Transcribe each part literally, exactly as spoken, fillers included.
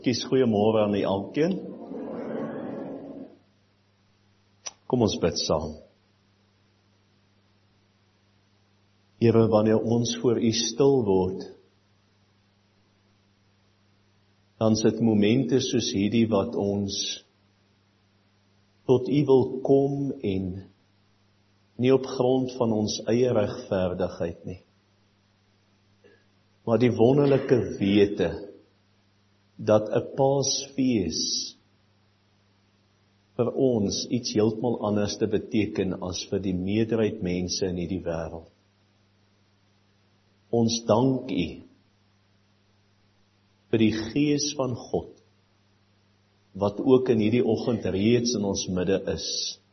Kies goeiemôre aan die alkeen. Kom ons bid saam. Here, wanneer ons voor U stil word, dan is dit momente soos hierdie wat ons tot U wil kom en nie op grond van ons eie regverdigheid nie, maar die wonderlike wete dat 'n Paasfees vir ons iets heeltemal anders te beteken as vir die meerderheid mense in hierdie wêreld. Ons dank U vir die Gees van God, wat ook in hierdie oggend reeds in ons midde is.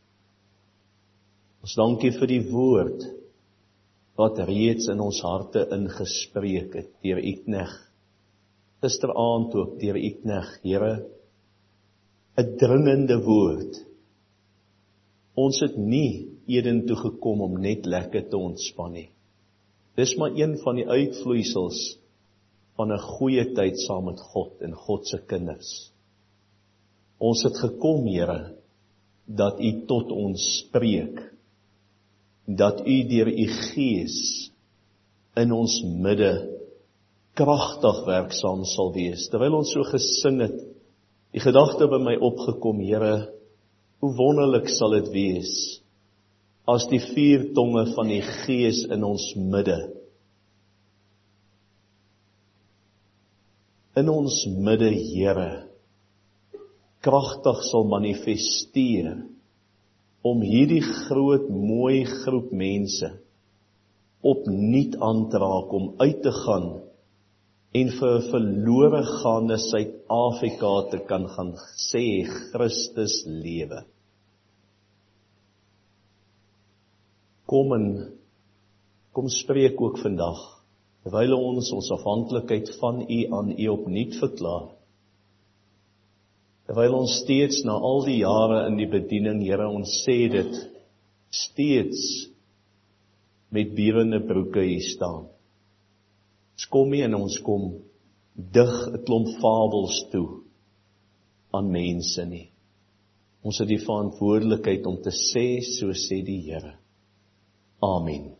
Ons dank U vir die woord, wat reeds in ons harte ingespreek het, deur U knegt. Gisteraand ook deur U knegt, Here, 'n dringende woord. Ons het nie edentoe gekom om net lekker te ontspan nie. Dis maar een van die uitvloeisels van 'n goeie tyd saam met God en God se kinders. Ons het gekom, Here, dat U tot ons spreek, dat U deur U Gees in ons midde kragtig werksaam sal wees. Terwyl ons so gesing het, die gedagte by my opgekom, Here, hoe wonderlik sal dit wees, as die vier tonge van die Gees in ons midde, in ons midde, Here, kragtig sal manifesteer, om hierdie groot, mooi groep mense, opnuut aan te raak, om uit te gaan, en vir 'n verlore gaande Suid-Afrika te kan gaan sê, Christus lewe. Kom en, kom spreek ook vandag, terwyl ons ons afhanklikheid van U aan U opnuut verklaar. Terwyl ons steeds na al die jare in die bediening, Here, ons sê dit, steeds met bierende broeke hier staan. Ons kom nie en ons kom dig 'n klomp fabels toe aan mense nie. Ons het die verantwoordelikheid om te sê, so sê die Here. Amen.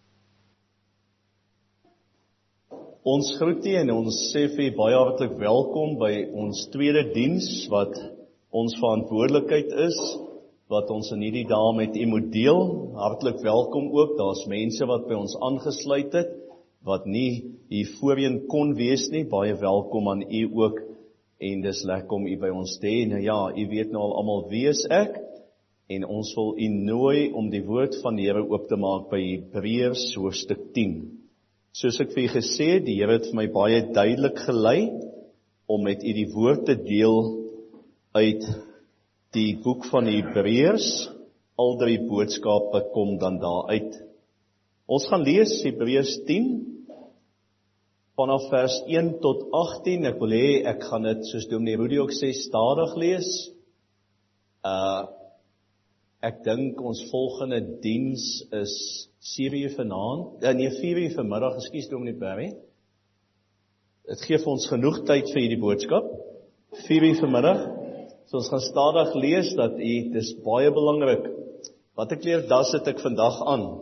Ons groet U en ons sê vir U baie hartlik welkom by ons tweede diens, wat ons verantwoordelikheid is, wat ons in hierdie dae met U moet deel. Hartlik welkom ook, daar's mense wat by ons aangesluit het, wat nie hier voorheen kon wees nie, baie welkom aan U ook, en dis lekker om U by ons te hê. Nou ja, U weet nou al almal wie is ek, en ons wil U nooi om die woord van die Here oop te maak by Hebreërs hoofstuk tien. Soos ek vir U gesê het, die Here het vir my baie duidelik gelei, om met U die woord te deel uit die boek van Hebreërs. Al drie boodskappe kom dan daar uit. Ons gaan lees Hebreërs tien, vanaf vers een tot agttien, ek wil hê, ek gaan dit, soos Dominee Rudy ook sê, stadig lees. Uh, ek dink ons volgende diens is sewe uur vanaand, uh, nee, vier uur vanmiddag, ekskuus Dominee Barry. Dit gee vir ons genoeg tyd vir hierdie boodskap, vier uur vanmiddag, so ons gaan stadig lees, dat u, dis baie belangrik. Wat ek leer, das het ek vandag aan.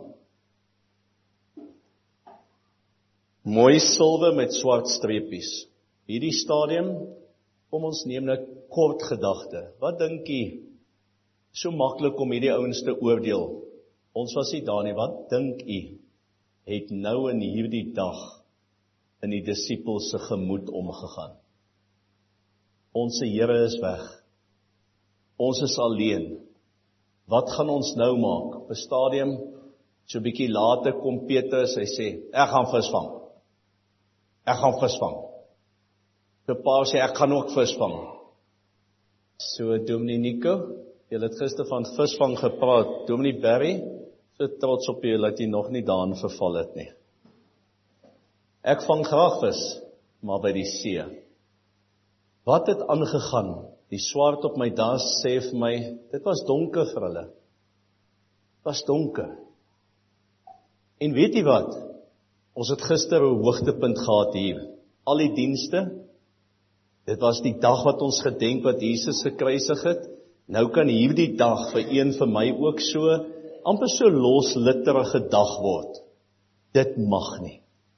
Mooi silwer met swart streepies. Hierdie stadium, kom ons neem 'n kort gedagte. Wat dink jy? So maklik om hierdie ouens te oordeel. Ons was nie daar nie. Wat dink jy het nou in hierdie dag in die disippels se gemoed omgegaan? Ons Here is weg. Ons is alleen. Wat gaan ons nou maak? Op 'n stadium, so 'n bietjie later kom Petrus, hy sê, ek gaan visvang. Ek gaan visvang. So Paulus sê, ek gaan ook visvang. So Dominee Nico, jy het gister van visvang gepraat. Dominee Barry, so trots op jy, dat jy nog nie daarin verval het nie. Ek vang graag vis, maar by die see. Wat het aangegaan? Die swart op my das sê vir my, dit was donker vir hulle. Dit was donker. En weet jy wat? Ons het gister 'n hoogtepunt gehad hier. Al die dienste, Dit was die dag wat ons gedenk wat Jesus gekruisig het. Nou kan hierdie dag vir een vir my ook so, amper so loslitterige dag word. Dit mag nie.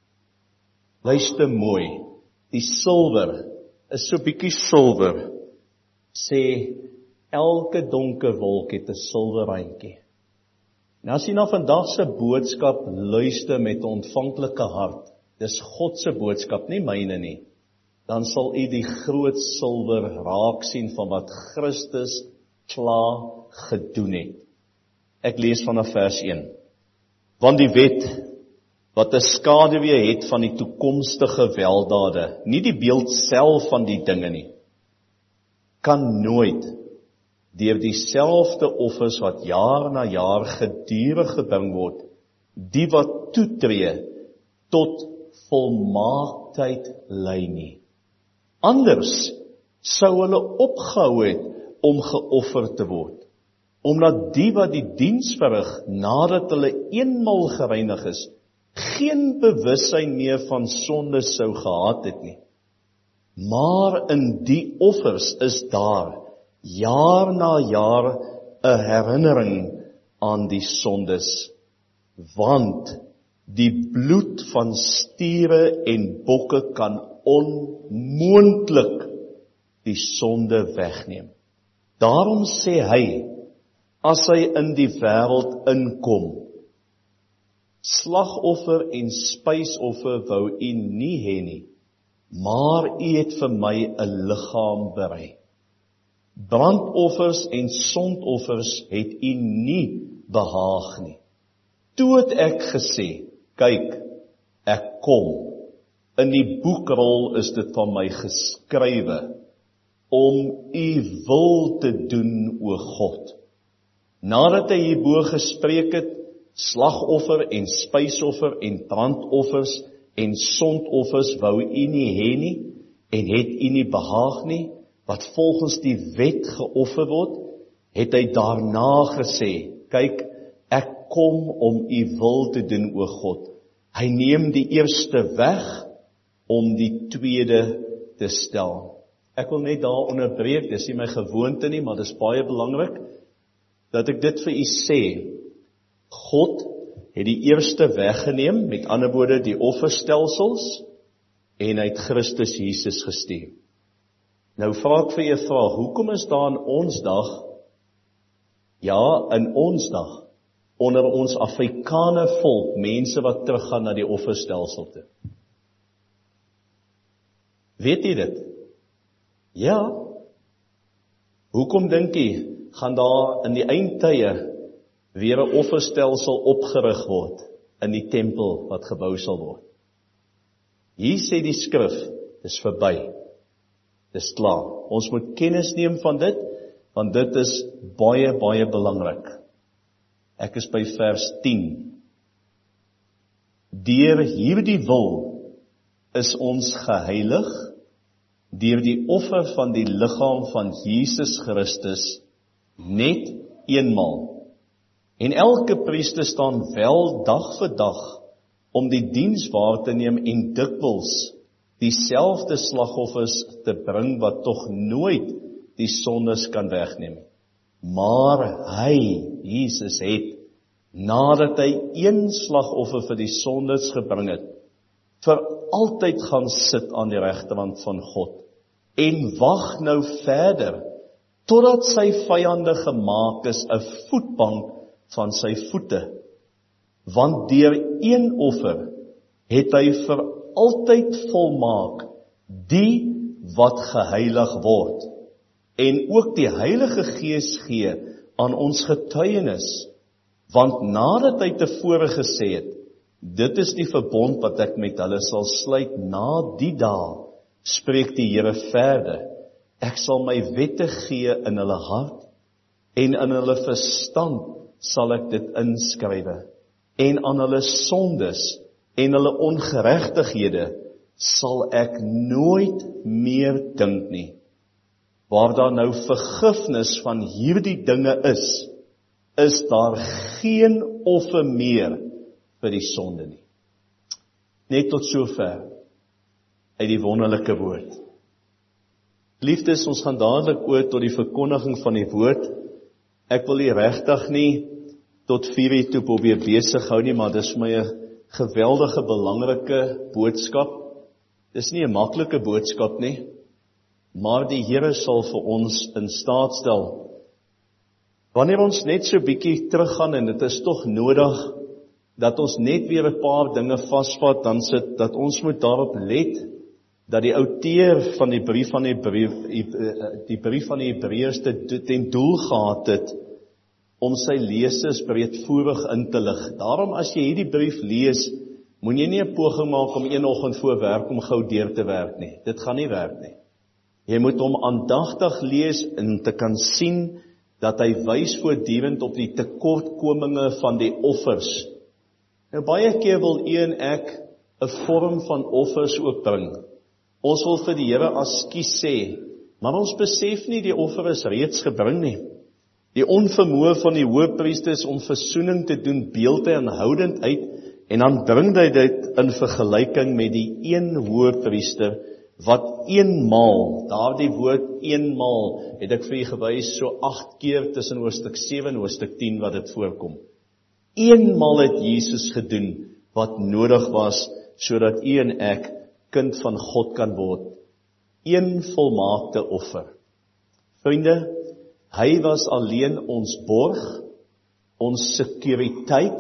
Luister mooi, die silwer is so bietjie silwer, sê elke donker wolk het 'n silwer randjie. En as jy na vandag se boodskap luister met 'n ontvanklike hart, dis God se boodskap, nie myne nie, dan sal u die groot silwer raak sien van wat Christus klaar gedoen het. Ek lees vanaf vers een. Want die wet, wat 'n skaduwee het van die toekomstige weldade, nie die beeld self van die dinge nie, kan nooit deur dieselfde offers wat jaar na jaar gedurig gebring word, die wat toetree tot volmaaktheid lei nie. Anders sou hulle opgehou het om geoffer te word, omdat die wat die diens verrig, nadat hulle eenmal gereinig is, geen bewussyn meer van sonde sou gehad het nie. Maar in die offers is daar, jaar na jaar, 'n herinnering aan die sondes, want die bloed van stiere en bokke kan onmoontlik die sonde wegneem. Daarom sê hy, as hy in die wêreld inkom, slagoffer en spysoffer wou u nie hê nie, maar u het vir my 'n liggaam berei. Brandoffers en sondoffers het u nie behaag nie. Toe het ek gesê, kyk, ek kom. In die boekrol is dit van my geskrywe, om u wil te doen, o God. Nadat hy hierbo gespreek het, slagoffer en spysoffer en brandoffers en sondoffers wou u nie hê nie, en het u nie behaag nie, wat volgens die wet geoffer word, het hy daarna gesê, kyk, ek kom om u wil te doen, o God. Hy neem die eerste weg, om die tweede te stel. Ek wil net daar onderbreek, dis nie my gewoonte nie, maar dis baie belangrik, dat ek dit vir u sê. God het die eerste weggeneem, met ander woorde die offerstelsels, en hy het Christus Jesus gestuur. Nou vra ek vir u 'n vraag, hoekom is daar in ons dag, ja, in ons dag, onder ons Afrikaner volk, mense wat teruggaan na die offerstelsel toe? Weet jy dit? Ja. Hoekom dink jy, gaan daar in die eindtye weer 'n offerstelsel opgerig word in die tempel wat gebou sal word? Hier sê die skrif, dis verby. Dis klaar. Ons moet kennis neem van dit, want dit is baie, baie belangrik. Ek is by vers tien. Deur hierdie wil is ons geheilig, deur die offer van die liggaam van Jesus Christus, net eenmaal. En elke priester staan wel dag vir dag, om die diens waar te neem en dikwels dieselfde slagoffers te bring, wat tog nooit die sondes kan wegneem. Maar hy, Jesus, het, nadat hy een slagoffer vir die sondes gebring het, vir altyd gaan sit aan die regterhand van God, en wag nou verder, totdat sy vyande gemaak is 'n voetbank van sy voete. Want deur een offer het hy vir altyd volmaak die wat geheilig word, en ook die Heilige Gees gee aan ons getuienis, want nadat hy tevore gesê het, dit is die verbond wat ek met hulle sal sluit na die dae, spreek die Here verder, ek sal my wette gee in hulle hart, en in hulle verstand sal ek dit inskrywe, en aan hulle sondes en hulle ongeregtighede sal ek nooit meer dink nie. Waar daar nou vergifnis van hierdie dinge is, is daar geen offer meer vir die sonde nie. Net tot sover uit die wonderlike woord. Liefdes, ons gaan dadelik oor tot die verkondiging van die woord. Ek wil hier regtig nie tot vier uur toe probeer besig hou nie, maar dis vir my 'n geweldige belangrike boodskap. Dis nie 'n maklike boodskap nie, maar die Here sal vir ons in staat stel. Wanneer ons net so bietjie teruggaan, en dit is tog nodig dat ons net weer 'n paar dinge vasvat, dan sit dat ons moet daarop let dat die outeur van die brief van die brief, die brief van die Hebreërs ten doel gehad het om sy lesers breedvoerig in te lig. Daarom as jy hierdie brief lees, moet jy nie 'n poging maak om een oggend voor werk om gou deur te werk nie. Dit gaan nie werk nie. Jy moet hom aandagtig lees en te kan sien dat hy wys voortdurend op die tekortkominge van die offers. Nou baie keer wil u en ek 'n vorm van offers opbring. Ons wil vir die Here askies sê, maar ons besef nie die offer is reeds gebring nie. Die onvermoë van die hoëpriesters om versoening te doen, beeld hy aanhoudend uit, en dan bring hy dit in vergelyking met die een hoëpriester, wat eenmaal, daardie woord eenmaal, het ek vir u gewys, so agt keer tussen hoofstuk sewe en hoofstuk tien wat dit voorkom. Eenmaal het Jesus gedoen wat nodig was, sodat u en ek kind van God kan word. Een volmaakte offer. Vriende, hy was alleen ons borg, ons sekuriteit.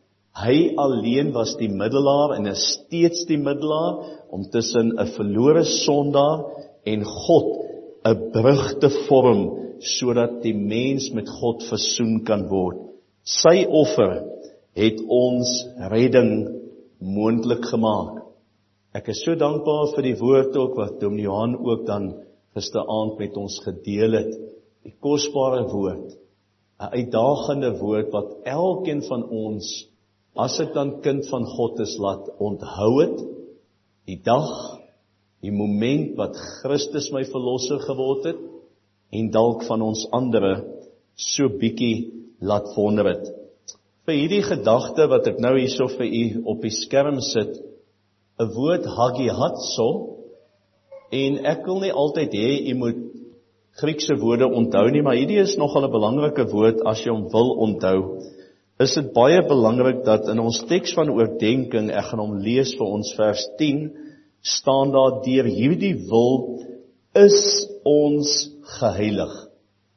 Hy alleen was die middelaar en is steeds die middelaar om tussen 'n verlore sondaar en God 'n brug te vorm, sodat die mens met God versoen kan word. Sy offer het ons redding moontlik gemaak. Ek is so dankbaar vir die woord ook wat Dominee Johan ook dan gisteraand met ons gedeel het. Die kosbare woord, 'n uitdagende woord wat elkeen van ons, as ek dan kind van God is, laat onthou het, die dag, die moment wat Christus my verlosser geword het, en dalk van ons andere so bietjie laat wonder het. Vir hierdie gedagte wat ek nou hierso vir u op die skerm sit, 'n woord hagiazo, en ek wil nie altyd hê, u moet Griekse woorde onthou nie, maar hierdie is nogal 'n belangrike woord, as jy hom wil onthou. Is dit baie belangrik dat in ons teks van oordenking, ek gaan hom lees vir ons vers tien, staan daar, deur hierdie wil is ons geheilig,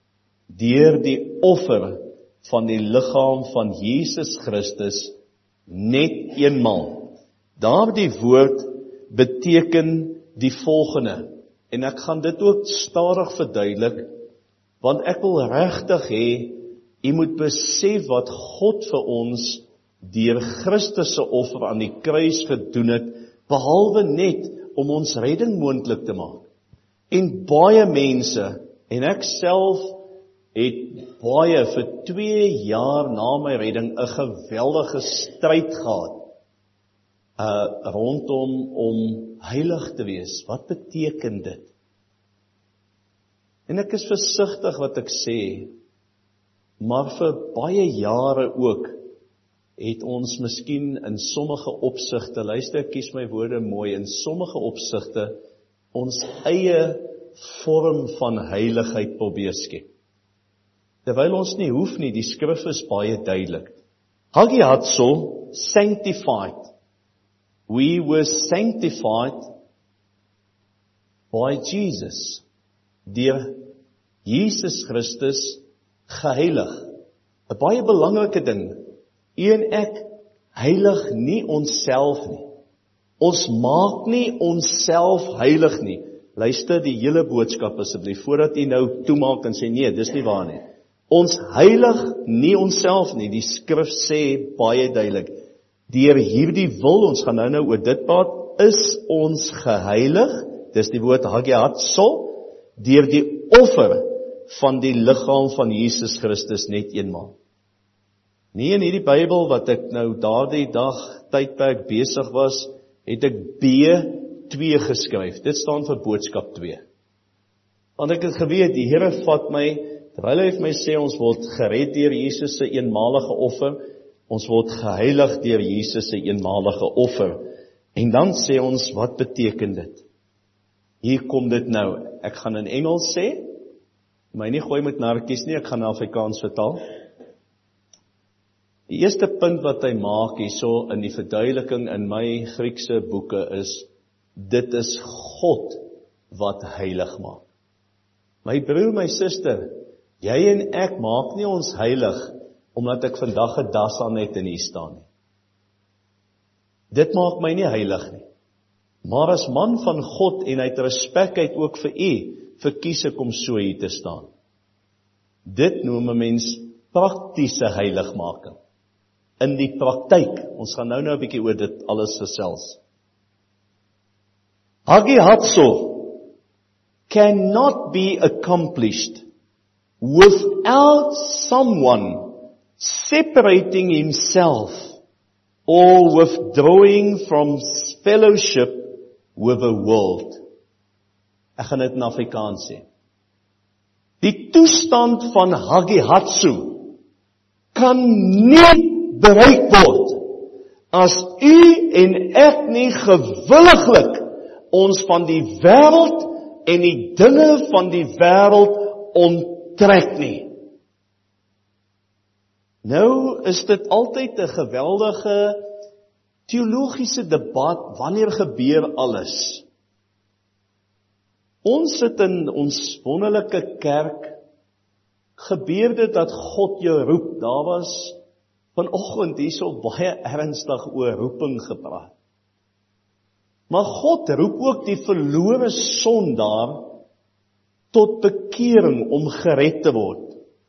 deur die offer van die liggaam van Jesus Christus, net eenmaal. Daardie woord beteken die volgende, en ek gaan dit ook stadig verduidelik, want ek wil regtig hê, u moet besef wat God vir ons deur Christus se offer aan die kruis gedoen het, behalwe net om ons redding moontlik te maak. En baie mense, en ek self het baie vir twee jaar na my redding 'n geweldige stryd gehad, Uh, rondom om heilig te wees. Wat beteken dit? En ek is versigtig wat ek sê, maar vir baie jare ook, het ons miskien in sommige opsigte, luister, ek kies my woorde mooi, in sommige opsigte, ons eie vorm van heiligheid probeer skep. Terwyl ons nie hoef nie, die skrif is baie duidelik. Hagiazo, sanctified. We were sanctified by Jesus, deur Jesus Christus geheilig. 'n Baie belangrike ding, u en ek heilig nie onsself nie. Ons maak nie onsself heilig nie. Luister die hele boodskap asseblief, voordat u nou toemaak en sê, nee, dis nie waar nie. Ons heilig nie onsself nie, die skrif sê baie duidelik. Deur hierdie wil, ons gaan nou nou oor dit praat, is ons geheilig, dis die woord hagiazo, deur die offer van die liggaam van Jesus Christus net eenmaal. Nie in hierdie Bybel wat ek nou daardie dag tydperk besig was, het ek B twee geskryf. Dit staan vir boodskap twee. Want ek het geweet, die Here vat my, terwyl hy vir my sê, ons word gered deur Jesus se eenmalige offer, ons word geheilig deur Jesus se eenmalige offer. En dan sê ons, wat beteken dit? Hier kom dit nou. Ek gaan in Engels sê, my nie gooi met narkies nie, ek gaan Afrikaans vertaal. Die eerste punt wat hy maak hierso in die verduideliking in my Griekse boeke is, dit is God wat heilig maak. My broer, my suster, jy en ek maak nie ons heilig, omdat ek vandag 'n das aan het en hier staan nie. Dit maak my nie heilig nie. Maar as man van God en uit respek uit ook vir u, verkies ek om so hier te staan. Dit noem 'n mens praktiese heiligmaking. In die praktyk, ons gaan nou nou 'n bietjie oor dit alles gesels. Hagihatso cannot be accomplished without someone separating himself or withdrawing from fellowship with the world. Ek gaan dit in Afrikaans sê. Die toestand van Hagihatsu kan nie bereik word as u en ek nie gewilliglik ons van die wêreld en die dinge van die wêreld onttrek nie. Nou is dit altyd 'n geweldige teologiese debat, wanneer gebeur alles? Ons sit in ons wonderlike kerk, gebeur dit dat God jou roep. Daar was vanoggend hierso baie ernstig oor roeping gepraat. Maar God roep ook die verlore sondaar tot bekering om gered te word.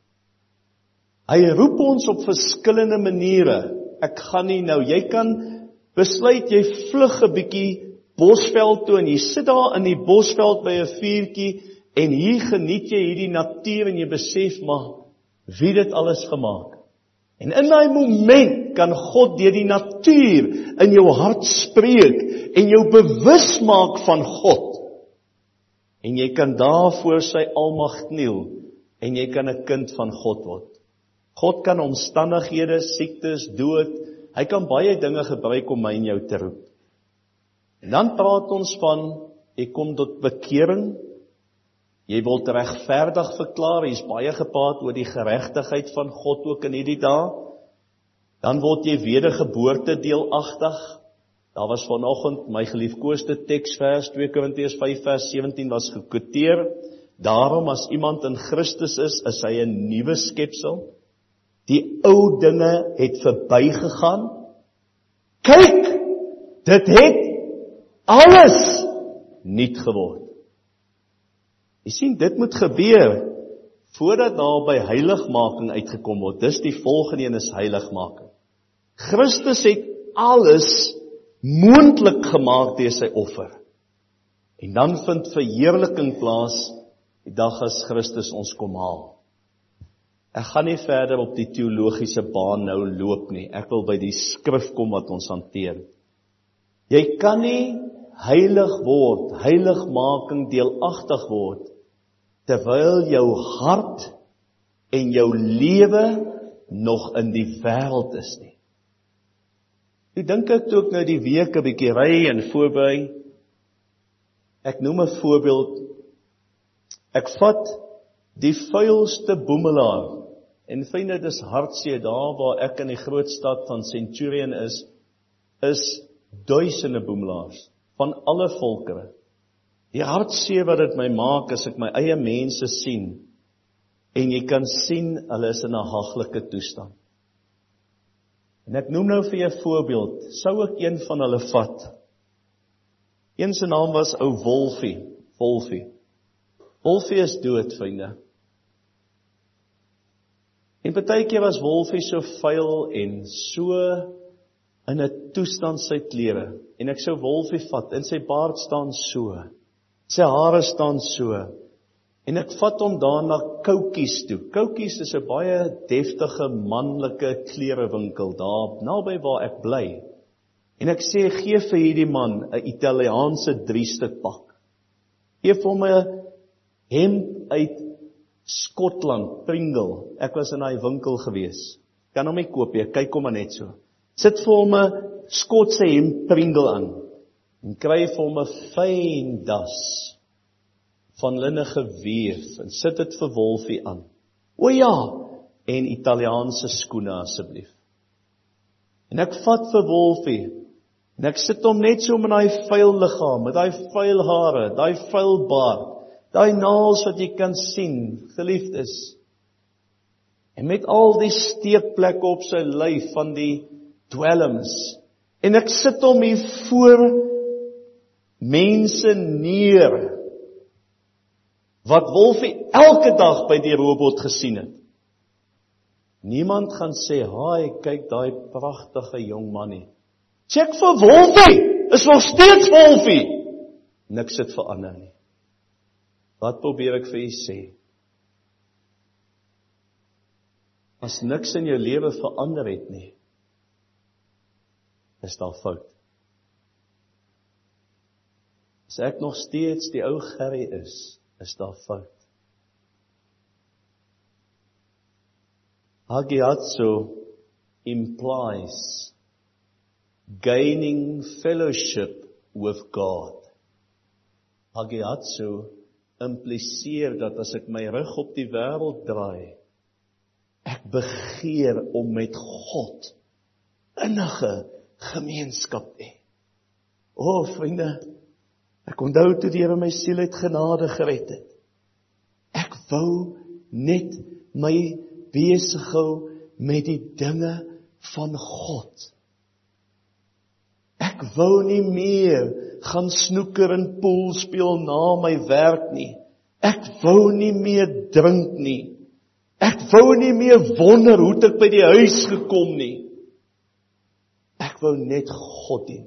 Hy roep ons op verskillende maniere. Ek gaan nie nou, jy kan besluit jy vlug 'n bietjie Bosveld toe en jy sit daar in die Bosveld by 'n vuurtjie en hier geniet jy hierdie natuur en jy besef maar wie dit alles gemaak. En in daai moment kan God deur die natuur in jou hart spreek en jou bewus maak van God. En jy kan daar voor sy almag kniel en jy kan 'n kind van God word. God kan omstandighede, siektes, dood, hy kan baie dinge gebruik om my en jou te roep. En dan praat ons van, jy kom tot bekering, jy word regverdig verklaar, jy is baie gepraat oor die geregtigheid van God ook in hierdie dae. Dan word jy wedergeboorte deelagtig. Daar was vanoggend my geliefkoeste teksvers, twee Korintiërs vyf vers sewentien was gekwoteer. Daarom as iemand in Christus is, is hy 'n nuwe skepsel. Die ou dinge het verbygegaan. Kyk, dit het alles nuut geword. Jy sien, dit moet gebeur voordat daar by heiligmaking uitgekom word. Dis die volgende een is heiligmaking. Christus het alles moontlik gemaak deur sy offer. En dan vind verheerliking plaas die dag as Christus ons kom haal. Ek gaan nie verder op die teologiese baan nou loop nie. Ek wil by die skrif kom wat ons hanteer. Jy kan nie heilig word, heiligmaking deelagtig word, terwyl jou hart en jou lewe nog in die wêreld is nie. Ek dink ek toe ek nou die week 'n bietjie ry en voorberei, ek noem 'n voorbeeld, ek vat die vuilste boemelaar, en vriende, dit is hartseer, daar waar ek in die groot stad van Centurion is, is duisende boemelaars, van alle volkere. Die hartseer wat dit my maak, as ek my eie mense sien, en jy kan sien, hulle is in 'n haglike toestand. En ek noem nou vir jou 'n voorbeeld, sou ek een van hulle vat. Een se naam was ou Wolfie, Wolfie. Wolfie is dood, vriende. En partykeer was Wolfie so vuil en so in 'n toestand sy klere. En ek sou Wolfie vat, en sy baard staan so. Sy hare staan so. En ek vat hom daar na Koutjies toe. Koutjies is 'n baie deftige manlike klerewinkel daar naby waar ek bly. En ek sê, gee vir hierdie man 'n Italiaanse drie-stuk pak. Gee vir hom 'n hemp uit Skotland, Pringle. Ek was in daai winkel gewees. Kan hom nie koop nie, kyk hom maar net so. Sit vir hom 'n Skotse hemp Pringle aan. En kry vir hom 'n fyn das van linne geweef, en sit dit vir Wolfie aan. O ja, en Italiaanse skoene asseblief. En ek vat vir Wolfie, en ek sit hom net so met daai vuil liggaam, met daai vuil hare, daai vuil baard, daai naels wat jy kan sien, geliefdes, en met al die steekplekke op sy lyf van die dwelms, en ek sit hom hier voor mense neer, wat Wolfie elke dag by die robot gesien het. Niemand gaan sê, haai, kyk daai pragtige jong man nie. Check vir Wolfie, is nog steeds Wolfie. Niks het verander nie. Wat probeer ek vir u sê? As niks in jou lewe verander het nie, is daar fout. As ek nog steeds die ou Gerry is, is daar fout. Hagiazo implies gaining fellowship with God. Hagiazo impliseer dat as ek my rug op die wêreld draai, ek begeer om met God innige gemeenskap te hê. O, vriende, ek onthou toe die Here my siel uit genade gered het. Ek wou net my besig hou met die dinge van God. Ek wou nie meer gaan snoeker en pool speel na my werk nie. Ek wou nie meer drink nie. Ek wou nie meer wonder hoe ek by die huis gekom nie. Ek wou net God dien.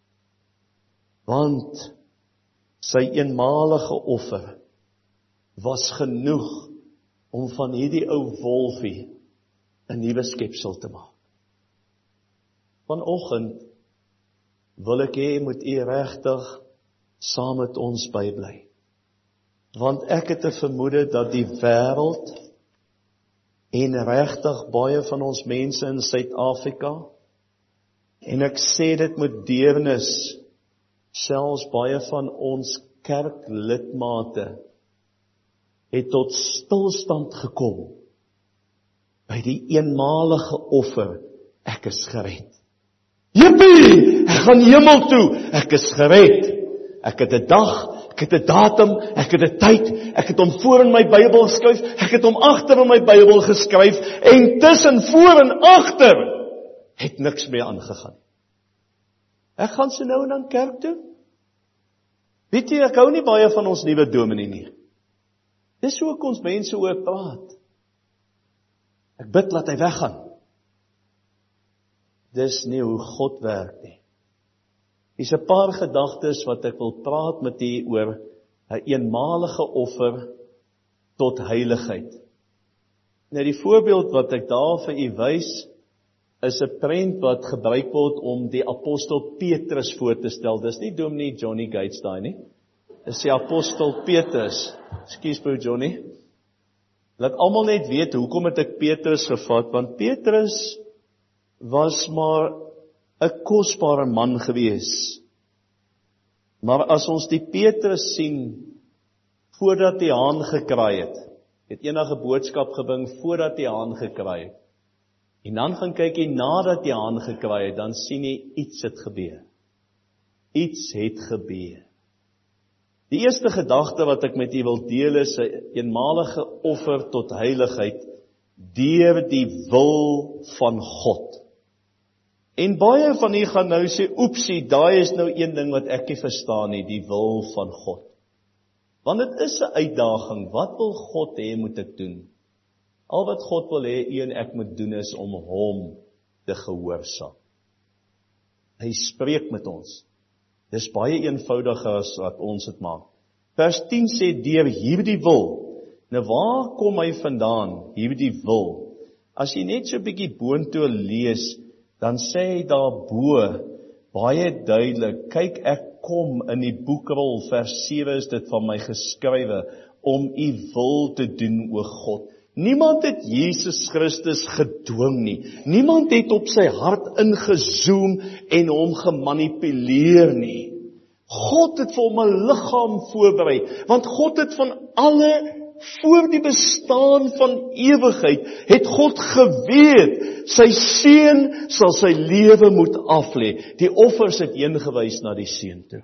Want sy eenmalige offer was genoeg om van hierdie ou Wolfie 'n nuwe skepsel te maak. Vanoggend wil ek hê moet u regtig saam met ons bybly. Want ek het 'n vermoede dat die wêreld en regtig baie van ons mense in Suid-Afrika, en ek sê dit met deernis, selfs baie van ons kerklidmate het tot stilstand gekom by die eenmalige offer, ek is gered. Jippie, ek gaan hemel toe, ek is gered. Ek het 'n dag, ek het 'n datum, ek het 'n tyd, ek het hom voor in my Bybel geskryf, ek het hom agter in my Bybel geskryf, en tussen voor en agter het niks meer aangegaan. Ek gaan so nou en dan kerk toe. Weet jy, ek hou nie baie van ons nuwe dominee nie. Dis hoe ek ons mense oor praat. Ek bid laat hy weggaan. Dis nie hoe God werk nie. Hier's 'n paar gedagtes wat ek wil praat met u oor 'n eenmalige offer tot heiligheid. Nou die voorbeeld wat ek daar vir u wys, is 'n prent wat gebruik word om die apostel Petrus voor te stel. Dis nie dominee Johnny Gates daai nie. Dis die apostel Petrus. Ekskuus broer Johnny. Laat almal net weet hoekom het ek Petrus gevat, want Petrus was maar 'n kosbare man gewees. Maar as ons die Petrus sien voordat die haan gekraai het, het enige boodskap gebring voordat die haan gekraai het. En dan gaan kyk jy nadat die haan gekraai het, dan sien jy iets het gebeur. Iets het gebeur. Die eerste gedagte wat ek met u wil deel is 'n eenmalige offer tot heiligheid deur die wil van God. En baie van u gaan nou sê, oepsie, daai is nou een ding wat ek nie verstaan nie, die wil van God. Want dit is 'n uitdaging, wat wil God hê moet ek doen? Al wat God wil hê u en ek moet doen is om hom te gehoorsaam. Hy spreek met ons. Dis baie eenvoudiger as wat ons dit maak. Vers tien sê, deur hierdie wil. Nou waar kom hy vandaan, hierdie wil? As jy net so 'n bietjie boontoe lees, dan sê hy daarbo, baie duidelik, kyk ek kom in die boekrol, vers sewe is dit van my geskrywe, om u wil te doen, o God. Niemand het Jesus Christus gedwing nie. Niemand het op sy hart ingezoom en hom gemanipuleer nie. God het vir hom 'n liggaam voorberei, want God het van alle voor die bestaan van ewigheid, het God geweet, sy seun sal sy lewe moet aflê. Die offers het heengewys na die seun toe.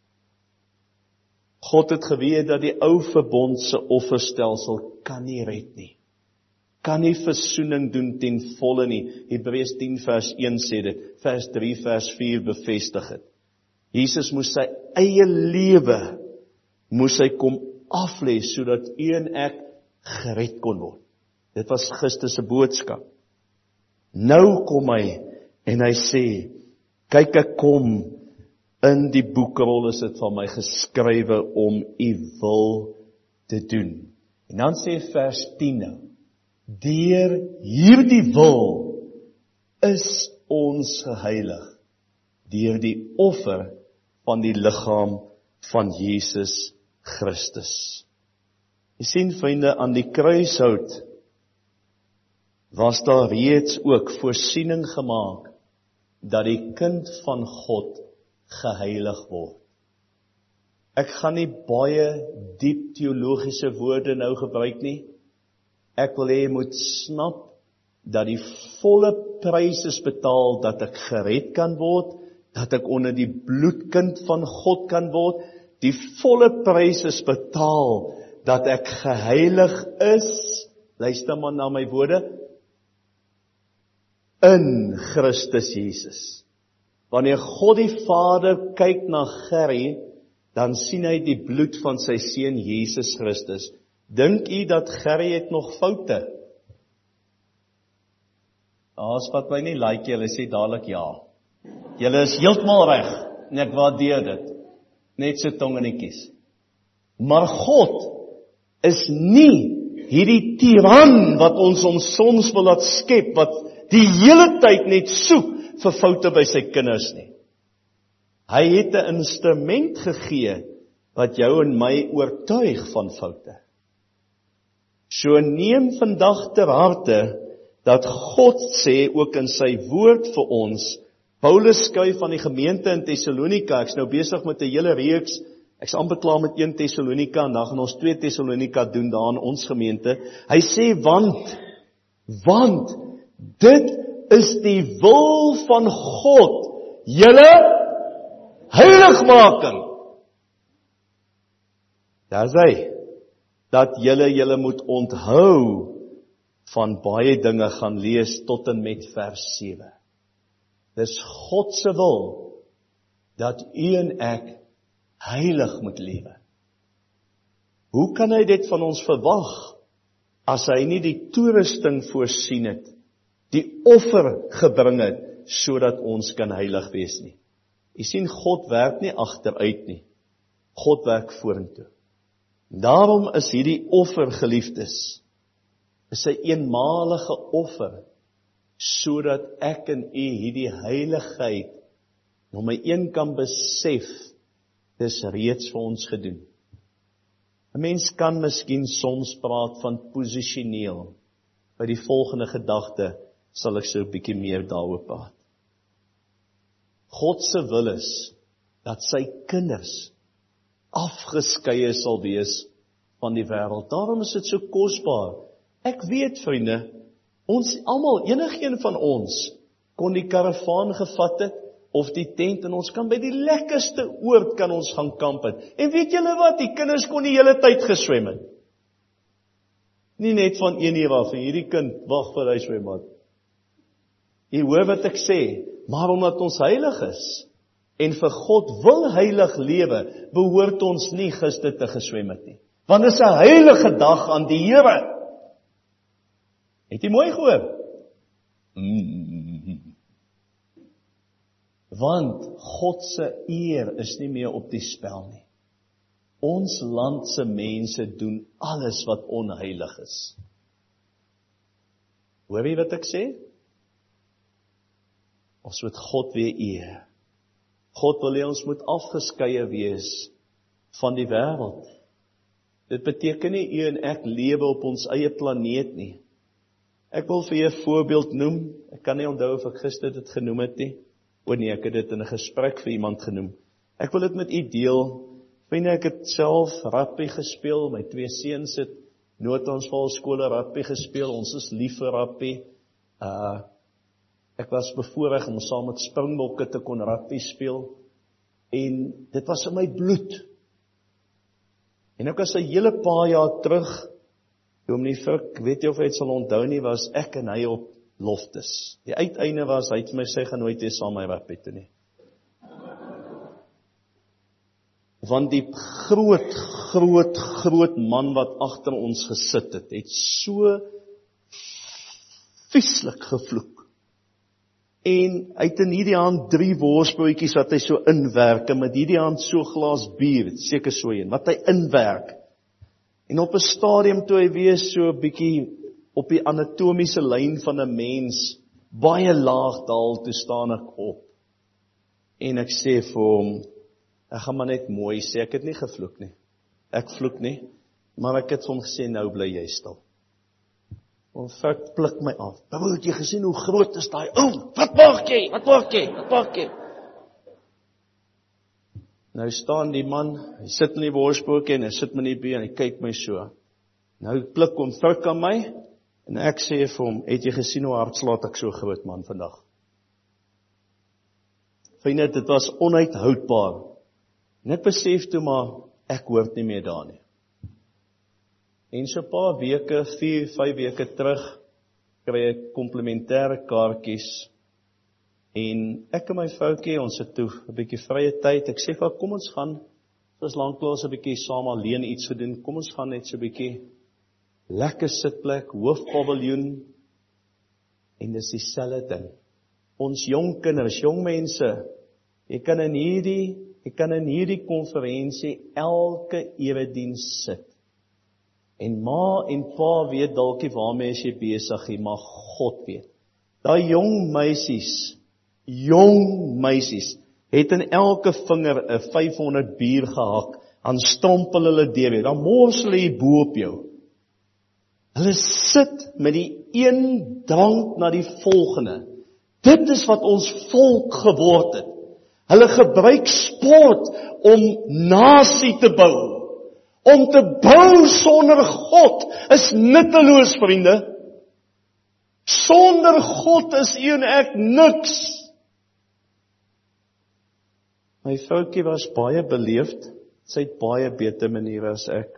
God het geweet dat die ou verbond se offerstelsel kan nie red nie. Kan nie versoening doen ten volle nie. Hebreërs tien vers een sê dit, vers drie vers vier bevestig dit. Jesus moes sy eie lewe, moes hy kom aflê, sodat u en ek gered kon word. Dit was Christus se boodskap. Nou kom hy, en hy sê, kyk ek kom, in die boekrol is dit van my geskrywe om u wil te doen. En dan sê vers tien nou, deur hierdie wil is ons geheilig, deur die offer van die liggaam van Jesus Christus. Jy sien vriende, aan die kruishout was daar reeds ook voorsiening gemaak dat die kind van God geheilig word. Ek gaan nie baie diep teologiese woorde nou gebruik nie. Ek wil hê jy moet snap dat die volle prys is betaal dat ek gered kan word, dat ek onder die bloedkind van God kan word. Die volle prys is betaal dat ek geheilig is, luister maar na my woorde, in Christus Jesus. Wanneer God die Vader kyk na Gerry, dan sien hy die bloed van sy seun Jesus Christus. Dink u dat Gerry het nog foute? As wat my nie like, julle sê dadelik ja. Julle is heeltemal reg, en ek waardeer dit. Net so tongenetjies. Maar God is nie hierdie tiran wat ons ons soms wil laat skep, wat die hele tyd net soek vir foute by sy kinders nie. Hy het 'n instrument gegee wat jou en my oortuig van foute. So neem vandag ter harte dat God sê ook in sy woord vir ons. Paulus skryf aan die gemeente in Thessalonika, ek's nou besig met 'n hele reeks, ek's amper klaar met een Thessalonika, en dan gaan ons twee Thessalonika doen daar in ons gemeente. Hy sê, want, want, dit is die wil van God, julle heiligmaking. Daar is hy, dat julle julle moet onthou van baie dinge gaan lees tot en met vers sewe. Dis God se wil dat u en ek heilig moet lewe. Hoe kan hy dit van ons verwag as hy nie die toerusting voorsien het, die offer gebring het, sodat ons kan heilig wees nie? Jy sien, God werk nie agteruit nie. God werk vorentoe. Daarom is hierdie offer, geliefdes, is 'n eenmalige offer, sodat ek en u hierdie heiligheid nommer een kan besef, dis reeds vir ons gedoen. 'n Mens kan miskien soms praat van posisioneel. By die volgende gedagte sal ek so 'n bietjie meer daaroor praat. God se wil is dat sy kinders afgeskeie sal wees van die wêreld. Daarom is dit so kosbaar. Ek weet, vriende, ons almal, enigeen van ons, kon die karavaan gevat het, of die tent, en ons kan by die lekkerste oord kan ons gaan kamp het. En weet julle wat, die kinders kon die hele tyd geswem het. Nie net van een uur af, en hierdie kind wag vir hy swembad. Jy hoor wat ek sê, maar omdat ons heilig is, en vir God wil heilig lewe, behoort ons nie gister te geswem het nie. Want dit is 'n heilige dag aan die Here. Het jy mooi gehoor? Mm. Want God se eer is nie meer op die spel nie. Ons land se mense doen alles wat onheilig is. Hoor jy wat ek sê? Ons moet God weer eer. God wil hê ons moet afgeskeie wees van die wêreld. Dit beteken nie u en ek lewe op ons eie planeet nie. Ek wil vir julle 'n voorbeeld noem. Ek kan nie onthou of ek gister dit genoem het nie. O nee, ek het dit in 'n gesprek vir iemand genoem. Ek wil dit met u deel. Vriende, ek het self rugby gespeel, my twee seuns het Noord-Transvaal skole rugby gespeel, ons is lief vir rugby. Uh, ek was bevoorreg om saam met Springbokke te kon rugby speel, en dit was in my bloed. En ek was 'n hele paar jaar terug, Dominee Frik, weet jy of hy het sal onthou nie, was ek en hy op Loftus. Die uiteinde was, hy het vir my sê, gaan nooit weer saam my rugby toe nie. Want die groot, groot, groot man wat agter ons gesit het, het so vieslik gevloek. En hy het in hierdie hand drie worsbroodjies wat hy so inwerk, en met hierdie hand so glas bier, seker so een, wat hy inwerk. En op 'n stadium toe hy weer so 'n bietjie op die anatomiese lyn van 'n mens, baie laag daal, toe staan ek op. En ek sê vir hom, ek gaan maar net mooi sê, ek het nie gevloek nie. Ek vloek nie, maar ek het vir hom gesê, nou bly jy stil. En Frik pluk my af. Babou, het jy gesien hoe groot is daai? O, wat maak jy? Wat maak jy? Wat maak jy? Nou staan die man, hy sit in die worsbroodjie en hy sit my in die been en hy kyk my so. Nou pluk hom Frik aan my en ek sê vir hom, het jy gesien hoe hard slaat ek so groot man vandag? Vriende, dit was onuithoudbaar. En ek besef toe maar, ek hoort nie meer daar nie. En so 'n paar weke, vier, vyf weke terug, kry ek komplementêre kaartjies. En ek en my vroutjie, ons het toe 'n bietjie vrye tyd. Ek sê vir haar, kom ons gaan, ons lanklaas 'n bietjie saam alleen iets gedoen. Kom ons gaan net so 'n bietjie lekker sitplek, hoofpaviljoen. En dis dieselfde ding. Ons jong kinders, jong mense, jy kan in hierdie, jy kan in hierdie konferensie elke erediens sit. En ma en pa weet dalk nie waarmee as jy besig is, maar God weet. Daai jong meisies, jong meisies, het in elke vinger 'n vyfhonderd bier gehak, aan strompel hulle deur, dan mors hulle hier bo op jou. Hulle sit met die een drank na die volgende. Dit is wat ons volk geword het. Hulle gebruik sport om nasie te bou. Om te bou sonder God is nutteloos, vriende. Sonder God is u en ek niks. My vroutjie was baie beleefd. Sy het baie beter maniere as ek.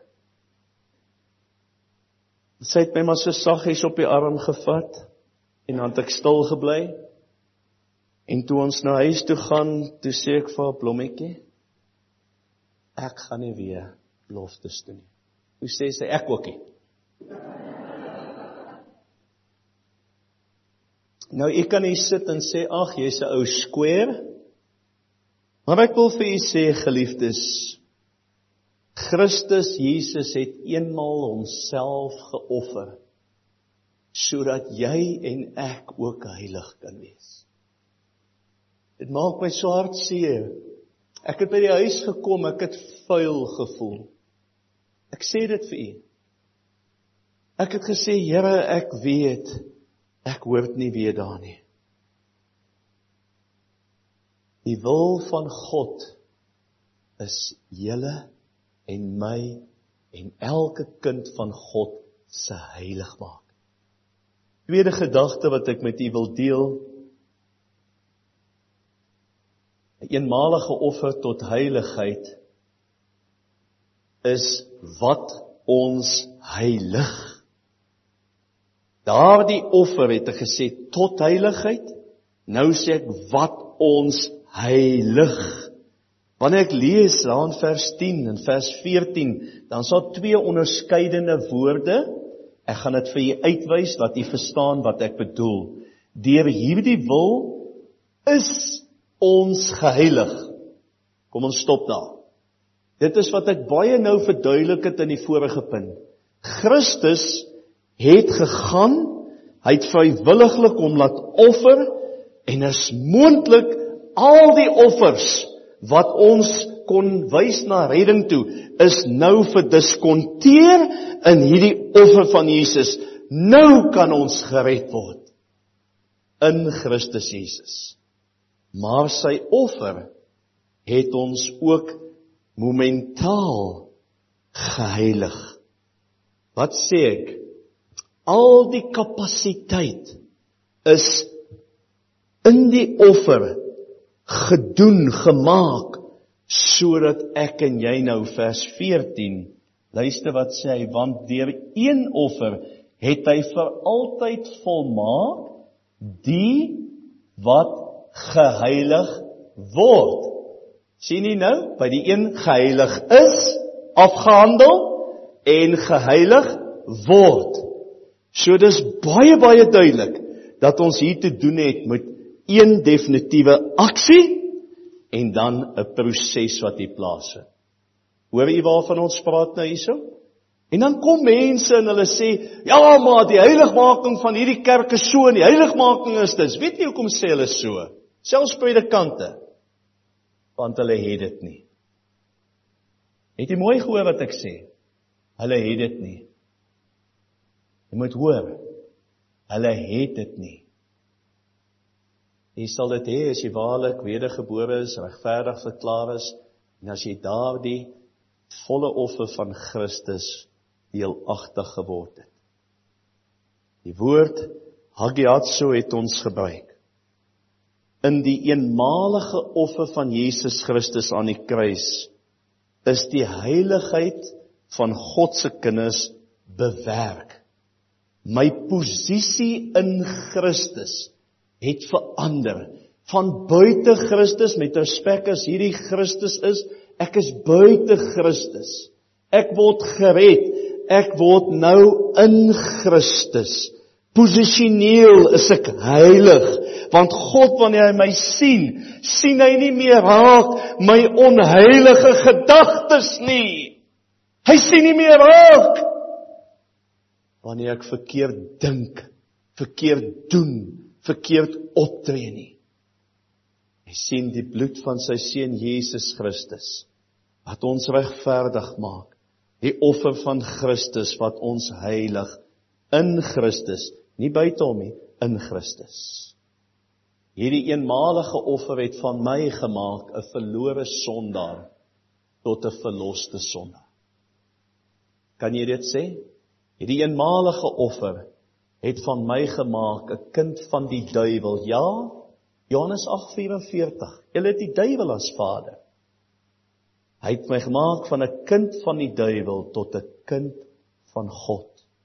Sy het my maar so saggies op die arm gevat en dan het ek stil gebly. En toe ons na huis toe gaan, toe sê ek vir haar, Blommetjie, ek gaan nie weer Loftus toe nie. Toe sê sy, ek ook nie. Nou, ek kan hier sit en sê, ag, jy's 'n ou square. Maar ek wil vir u sê, geliefdes, Christus Jesus het eenmaal homself geoffer, sodat jy en ek ook heilig kan wees. Dit maak my so hartseer. Ek het by die huis gekom, ek het vuil gevoel. Ek sê dit vir u. Ek het gesê, Here, ek weet, ek hoort nie weer daar nie. Die wil van God is julle en my en elke kind van God se heilig maak. Tweede gedagte wat ek met u wil deel, 'n eenmalige offer tot heiligheid is wat ons heilig. Daardie offer het ek gesê tot heiligheid, nou sê ek wat ons heilig. Wanneer ek lees daar in vers tien en vers veertien, dan sal twee onderskeidende woorde, ek gaan dit vir u uitwys, dat u verstaan wat ek bedoel. Deur hierdie wil is ons geheilig. Kom ons stop daar. Dit is wat ek baie nou verduidelik het in die vorige punt. Christus het gegaan, hy het vrywilliglik hom laat offer, en is moontlik al die offers wat ons kon wys na redding toe, is nou verdiskonteer in hierdie offer van Jesus. Nou kan ons gered word in Christus Jesus. Maar sy offer het ons ook momentaal geheilig. Wat sê ek? Al die kapasiteit is in die offer gedoen, gemaak, sodat ek en jy nou vers veertien, luister wat sê hy, want deur een offer het hy vir altyd volmaak die wat geheilig word. Sien jy nou, by die een geheilig is, afgehandel, en geheilig word. So dis baie, baie duidelik, dat ons hier te doen het met een definitiewe aksie, en dan 'n proses wat hier plaasvind. Hoor jy waarvan ons praat nou hierso? En dan kom mense en hulle sê, ja maar die heiligmaking van hierdie kerk is so, en die heiligmaking is dis. Weet jy hoekom sê hulle so? Selfs predikante. Want hulle het dit nie. Het jy mooi gehoor wat ek sê? Hulle het dit nie. Jy moet hoor, hulle het dit nie. Jy sal dit hê as jy waarlik wedergebore is, regverdig verklaar is, en as jy daardie volle offer van Christus deelagtig geword het. Die woord hagiazo het ons gebruik. In die eenmalige offer van Jesus Christus aan die kruis, is die heiligheid van God se kinders bewerk. My posisie in Christus het verander. Van buite Christus, met respek as hierdie Christus is, ek is buite Christus. Ek word gered, ek word nou in Christus. Posisioneel is ek heilig, want God, wanneer hy my sien, sien hy nie meer raak my onheilige gedagtes nie. Hy sien nie meer raak wanneer ek verkeerd dink, verkeerd doen, verkeerd optree nie. Hy sien die bloed van sy seun Jesus Christus, wat ons regverdig maak. Die offer van Christus, wat ons heilig, in Christus, nie buite hom nie, in Christus. Hierdie eenmalige offer het van my gemaak, 'n verlore sondaar, tot 'n verloste sondaar. Kan jy dit sê? Hierdie eenmalige offer het van my gemaak 'n kind van die duiwel. Ja, Johannes agt vyf-en-veertig. Julle het die duiwel as vader. Hy het my gemaak van 'n kind van die duiwel tot 'n kind van God.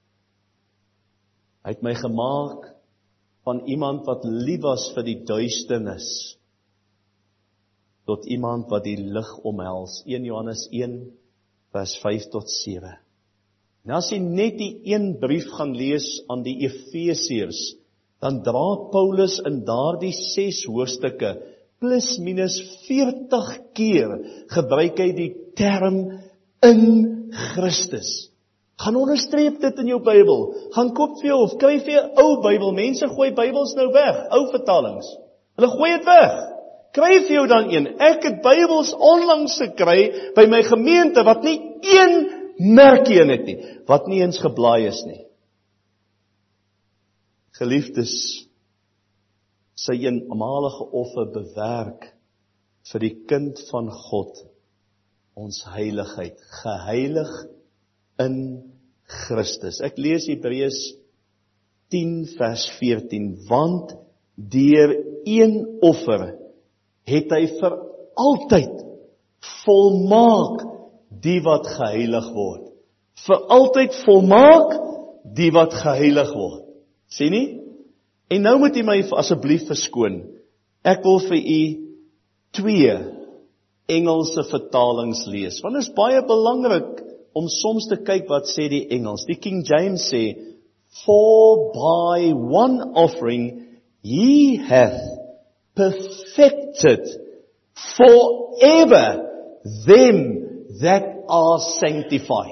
Hy het my gemaak van iemand wat lief was vir die duisternis, tot iemand wat die lig omhels. een Johannes een, vers vyf tot sewe. En as jy net die een brief gaan lees aan die Efesiërs, dan dra Paulus in daardie ses hoofstukke, plus minus veertig keer, gebruik hy die term in Christus. Gaan onderstreep dit in jou Bybel, gaan koop vir jou, of kry vir jou ou Bybel, mense gooi Bybels nou weg, ou vertalings, hulle gooi het weg, kry vir jou dan een. Ek het Bybels onlangs gekry, by my gemeente, wat nie een merkie in het nie, wat nie eens geblaai is nie. Geliefdes, sy eenmalige offer bewerk vir die kind van God, ons heiligheid, geheilig in Christus. Ek lees Hebreërs tien vers veertien, want deur een offer het hy vir altyd volmaak die wat geheilig word. Vir altyd volmaak die wat geheilig word. Sien nie? En nou moet jy my asseblief verskoon. Ek wil vir u twee Engelse vertalings lees, want dit is baie belangrik om soms te kyk wat sê die Engels. Die King James sê, for by one offering he hath perfected forever them that are sanctified.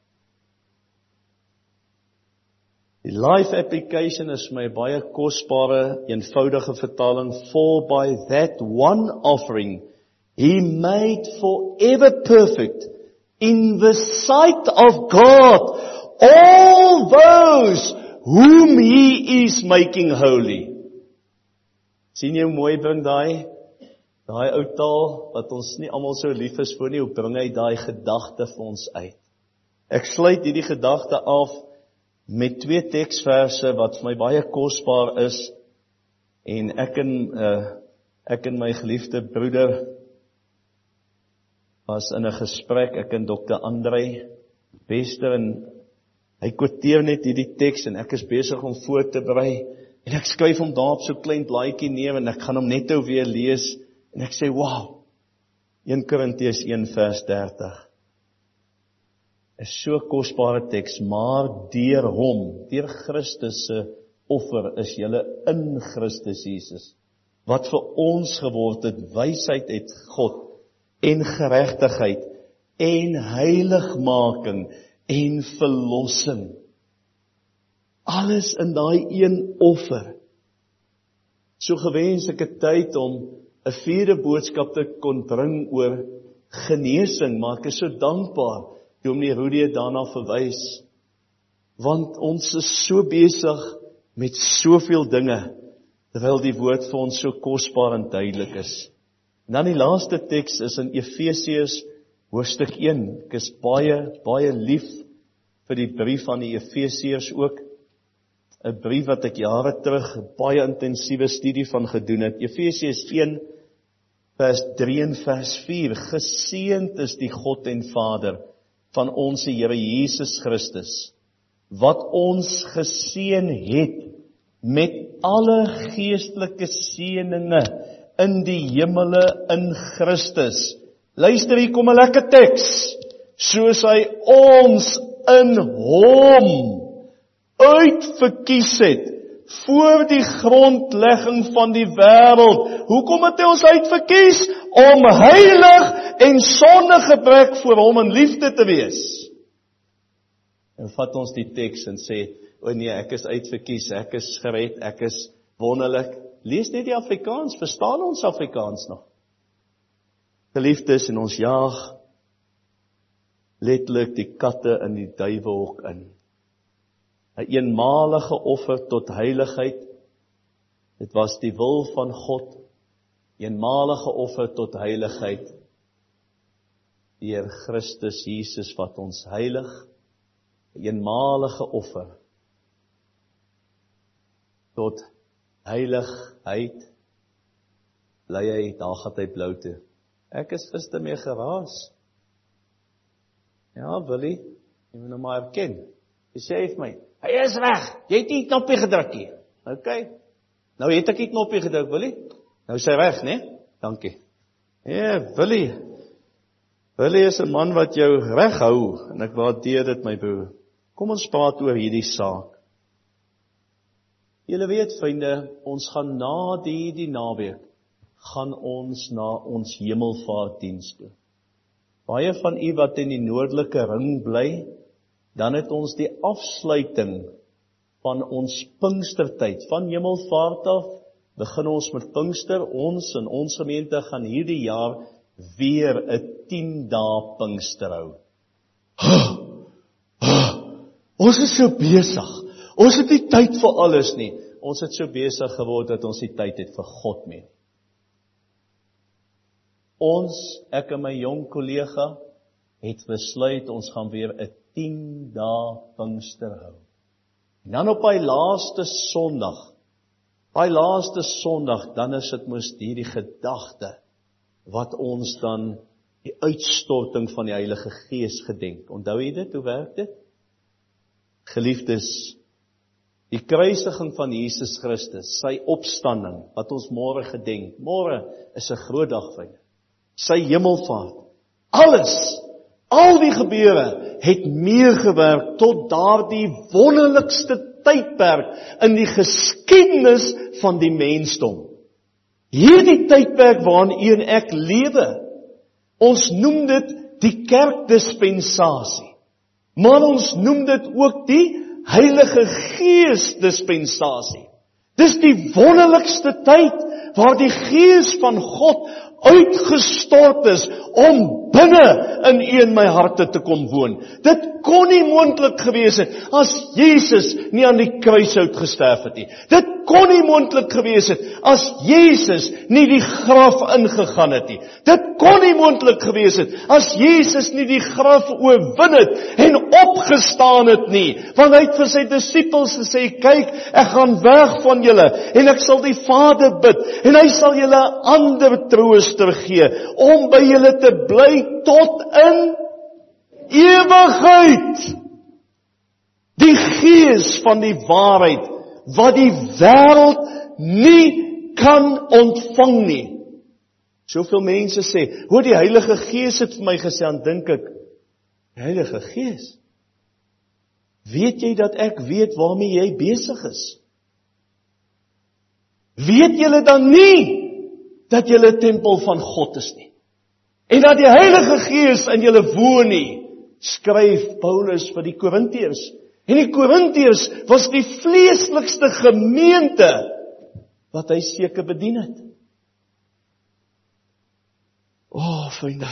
Die Life Application is my baie kosbare, eenvoudige vertaling. For by that one offering, he made forever perfect in the sight of God all those whom he is making holy. Sien jy hoe mooi bring daai? Daai ou taal, wat ons nie almal so lief is vir nie, hoe bring hy daai gedagte vir ons uit? Ek sluit hierdie gedagte af met twee teksverse wat vir my baie kosbaar is, en ek en, uh, ek en my geliefde broeder was in 'n gesprek, ek en dokter Andrei Bester, en hy quoteer net hierdie teks, en ek is besig om voor te berei, en ek skryf hom daar op so klein blaadjie neer, en ek gaan hom net nou weer lees, en ek sê, wow, Eerste Korintiërs een vers dertig, is so kosbare teks, maar deur hom, deur Christus se offer, is julle in Christus Jesus, wat vir ons geword het, wysheid uit God, en geregtigheid, en heiligmaking, en verlossing. Alles in daai een offer. So gewens ek het tyd om 'n vierde boodskap te kon bring oor genesing, maar ek is so dankbaar Dominee Rudy het daarna verwys, want ons is so besig met soveel dinge, terwyl die woord vir ons so kosbaar en duidelik is. En dan die laaste teks is in Efesiërs hoofstuk een. Ek is baie, baie lief vir die brief aan die Efesiërs ook. 'n Brief wat ek jare terug baie intensiewe studie van gedoen het. Efesiërs een vers drie en vers vier. Geseënd is die God en Vader van ons Here Jesus Christus, wat ons geseën het met alle geestelike seëninge in die hemele in Christus. Luister, hier kom 'n lekker teks. Soos hy ons in hom uitverkies het, voor die grondlegging van die wêreld. Hoekom het hy ons uitverkies? Om heilig en sonder gebrek voor hom in liefde te wees. En vat ons die teks en sê, o nee, ek is uitverkies, ek is gered, ek is wonderlik. Lees net die Afrikaans, verstaan ons Afrikaans nog? Geliefdes, en ons jaag letterlik die katte in die duiwelhok in. 'n eenmalige offer tot heiligheid. Dit was die wil van God. Eenmalige offer tot heiligheid. Deur Christus Jesus wat ons heilig. 'n Eenmalige offer tot heiligheid. Bly hy, daar gaan hy blou toe. Ek is gister mee geraas. Ja, Willie, jy moet nou maar erken. Jy sê vir my, hy is weg, jy het die knoppie gedruk hier. Ok, nou het ek die knoppie gedruk, Willie. Nou is hy weg, né? Dankie. Ja, Willie. Willie is 'n man wat jou reghou, en ek waardeer dit, my broer. Kom ons praat oor hierdie saak. Julle weet, vriende, ons gaan na die, die naweek, gaan ons na ons hemelvaartdiens toe. Baie van u wat in die noordelike ring bly, dan het ons die afsluiting van ons Pinkstertyd, van hemelvaart af, begin ons met Pinkster, ons en ons gemeente gaan hierdie jaar weer 'n tien dae Pinkster hou. Ons is so besig, ons het nie tyd vir alles nie, ons het so besig geword dat ons nie tyd het vir God meer. Ons, ek en my jong kollega, het besluit, ons gaan weer 'n tien dae Pinkster hou. En dan op die laaste Sondag, die laaste Sondag, dan is dit mos hierdie gedagte, wat ons dan die uitstorting van die Heilige Gees gedenk. Onthou jy dit, hoe werk dit? Geliefdes, die kruisiging van Jesus Christus, sy opstanding, wat ons môre gedenk, môre is 'n groot dag vir jou. Sy hemelvaart, alles, al die gebeure, het meegewerk tot daardie wonderlikste tydperk in die geskiedenis van die mensdom. Hierdie tydperk waarin u en ek lewe, ons noem dit die kerkdispensasie, maar ons noem dit ook die Heilige Gees dispensasie. Dis die wonderlikste tyd waar die Gees van God uitgestort is om binne in u en my harte te kom woon. Dit kon nie moontlik gewees het as Jesus nie aan die kruishout gesterf het nie. Dit kon nie moontlik gewees het as Jesus nie die graf ingegaan het nie. Dit kon nie moontlik gewees het as Jesus nie die graf oorwin het en opgestaan het nie. Want hy het vir sy disippels gesê, kyk, ek gaan weg van julle en ek sal die Vader bid en hy sal julle ander trooster gee om by julle te bly tot in ewigheid. Die Gees van die waarheid wat die wêreld nie kan ontvang nie. Soveel mense sê, hoor die Heilige Gees het vir my gesê, dan dink ek, Heilige Gees, weet jy dat ek weet waarmee jy besig is? Weet julle dan nie dat julle 'n tempel van God is nie? En dat die Heilige Gees in julle woon nie, skryf Paulus vir die Korintiërs. En die Korintiërs was die vleeslikste gemeente wat hy seker bedien het. O, oh, vriende.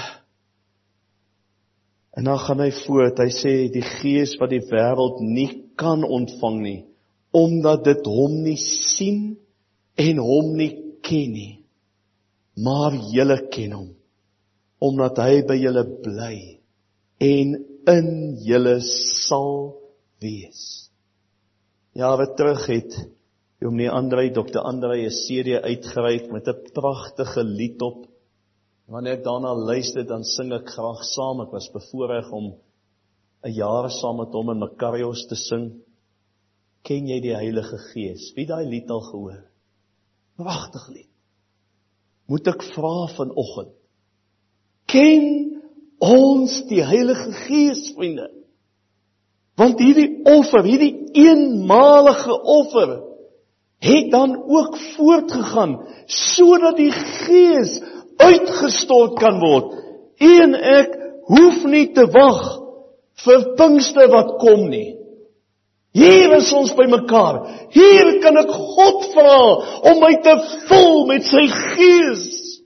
En dan gaan hy voort, hy sê die Gees wat die wêreld nie kan ontvang nie, omdat dit hom nie sien en hom nie ken nie. Maar julle ken hom, omdat hy by julle bly en in julle sal wees. Jare terug het Dominee Andrei, dokter Andrei, 'n C D uitgereik met 'n pragtige lied op. Wanneer ek daarna luister, dan sing ek graag saam. Ek was bevoorreg om 'n jaar saam met hom in Makarios te sing. Ken jy die Heilige Gees? Wie daai lied al gehoor? Pragtig lied. Moet ek vra vanoggend, ken ons die Heilige Gees, vriende? Want hierdie offer, hierdie eenmalige offer, het dan ook voortgegaan, sodat die Gees uitgestort kan word. U en ek hoef nie te wag vir Pinkster wat kom nie. Hier is ons by mekaar. Hier kan ek God vra om my te vul met sy Gees.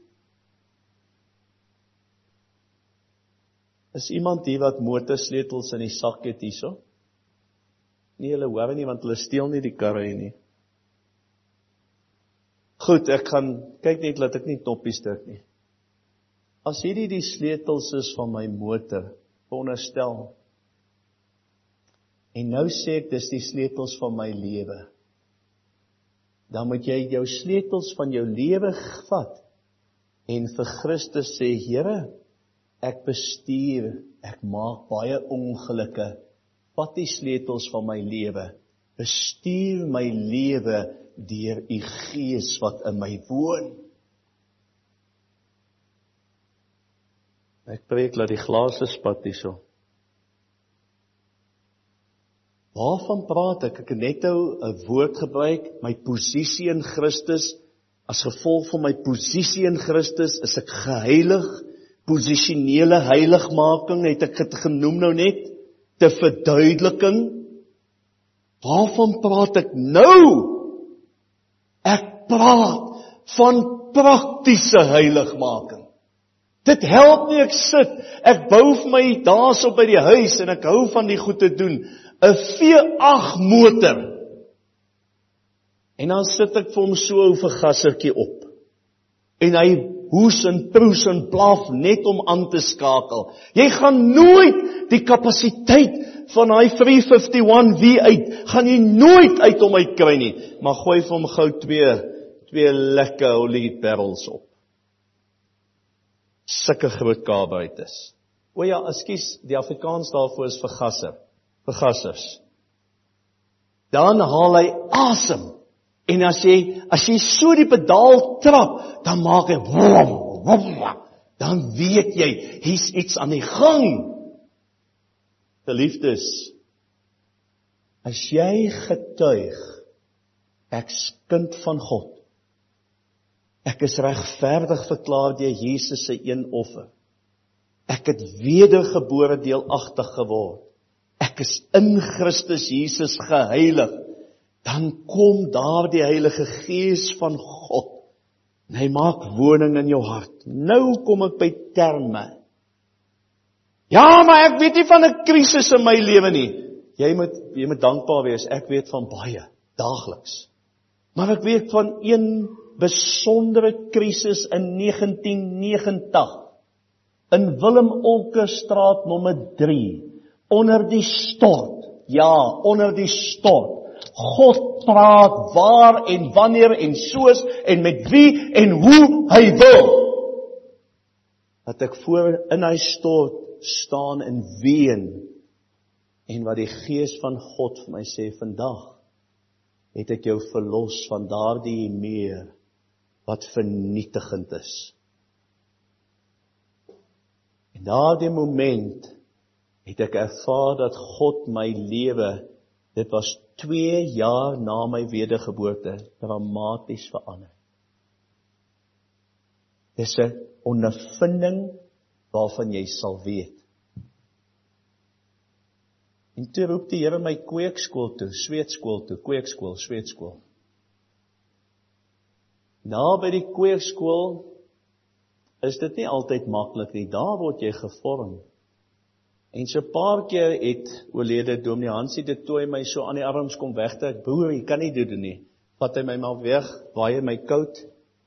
Is iemand hier wat motorsleutels in die sak het hierso? Nee, hulle hoor nie, want hulle steel nie die karre hier nie. Goed, ek gaan, kyk net, laat ek nie toppies druk nie. As hierdie die sleutels is van my motor, veronderstel, en nou sê ek, dis die sleutels van my lewe, dan moet jy jou sleutels van jou lewe vat, en vir Christus sê, Here, ek bestuur, ek maak baie ongelukke, vat die sleutels van my lewe, bestuur my lewe deur u Gees wat in my woon. Ek preek laat die glase spat hierso. Waarvan praat ek? Ek het net nou 'n woord gebruik, my posisie in Christus, as gevolg van my posisie in Christus, is ek geheilig, posisionele heiligmaking, het ek het genoem nou net, te verduideliking. Waarvan praat ek nou? Ek praat van praktiese heiligmaking. Dit help nie, ek sit, ek bou vir my daarso by die huis, en ek hou van die goed te doen, 'n V agt motor, en dan sit ek vir hom so 'n ou vergassertjie op, en hy hoes en proes en blaf net om aan te skakel. Jy gaan nooit die kapasiteit van hy drie vyfenvyftig V uit, gaan jy nooit uit hom uit kry nie, maar gooi vir hom gou twee, twee lekker olie barrels op. Sulke groot karbuiters. O ja, ekskuus, die Afrikaans daarvoor is vergasser, vergassers. Dan haal hy asem, en as jy, as jy so die pedaal trap, dan maak hy wom, wom, dan weet jy, hier's iets aan die gang. Geliefdes, as jy getuig, ek's kind van God, ek is regverdig verklaar deur Jesus se een offer, ek het wedergebore deelagtig geword, ek is in Christus Jesus geheilig, dan kom daar die Heilige Gees van God En hy maak woning in jou hart. Nou kom ek by terme. Ja, maar ek weet nie van 'n krisis in my lewe nie. Jy moet, jy moet dankbaar wees, ek weet van baie, daagliks. Maar ek weet van een besondere krisis in negentien negentig, in Willem Olkerstraat nommer drie, onder die stort, ja, onder die stort. God praat waar en wanneer en soos en met wie en hoe hy wil. Dat ek voor in hy stort staan en ween, en wat die Gees van God vir my sê, vandag het ek jou verlos van daardie meer wat vernietigend is. En daardie moment het ek ervaar dat God my lewe, dit was twee jaar na my wedergeboorte, dramaties verander. Dis 'n ondervinding waarvan jy sal weet. En toe roep die Here my kweekskool toe, sweetskool toe, kweekskool, sweetskool. Na by die kweekskool is dit nie altyd maklik nie, daar word jy gevorm. En so 'n paar keer het oorlede Dominee Hansie de Tooy my so aan die arms kom wegtrek, broer, jy kan nie doen nie. Vat hy my maar weg, waai my koud.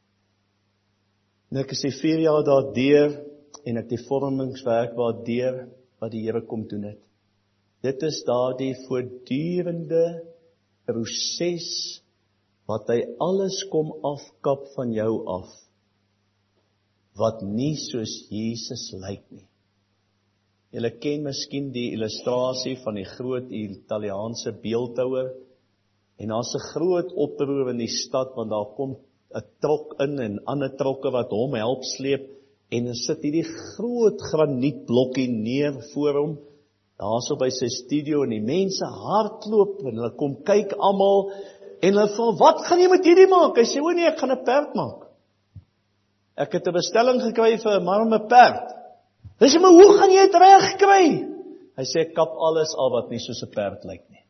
En ek is die vier jaar daar deur, en ek die vormingswerk waar deur, wat die Here kom doen het. Dit is daardie voortdurende proses, wat hy alles kom afkap van jou af, wat nie soos Jesus lyk nie. Julle ken miskien die illustrasie van die groot Italiaanse beeldhouer, en daar's 'n groot oproer in die stad, want daar kom 'n trok in, en ander trokke wat hom help sleep, en dan sit hierdie groot granietblokkie neer voor hom, daar so by sy studio, en die mense hardloop, en hulle kom kyk almal, en hulle vra, wat gaan jy met hierdie maak? Hy sê, o nee, ek gaan 'n perd maak. Ek het 'n bestelling gekry vir 'n man om 'n perd. Hy sê, maar hoe gaan jy dit reg kry? Hy sê, ek kap alles af wat nie soos 'n perd lyk nie.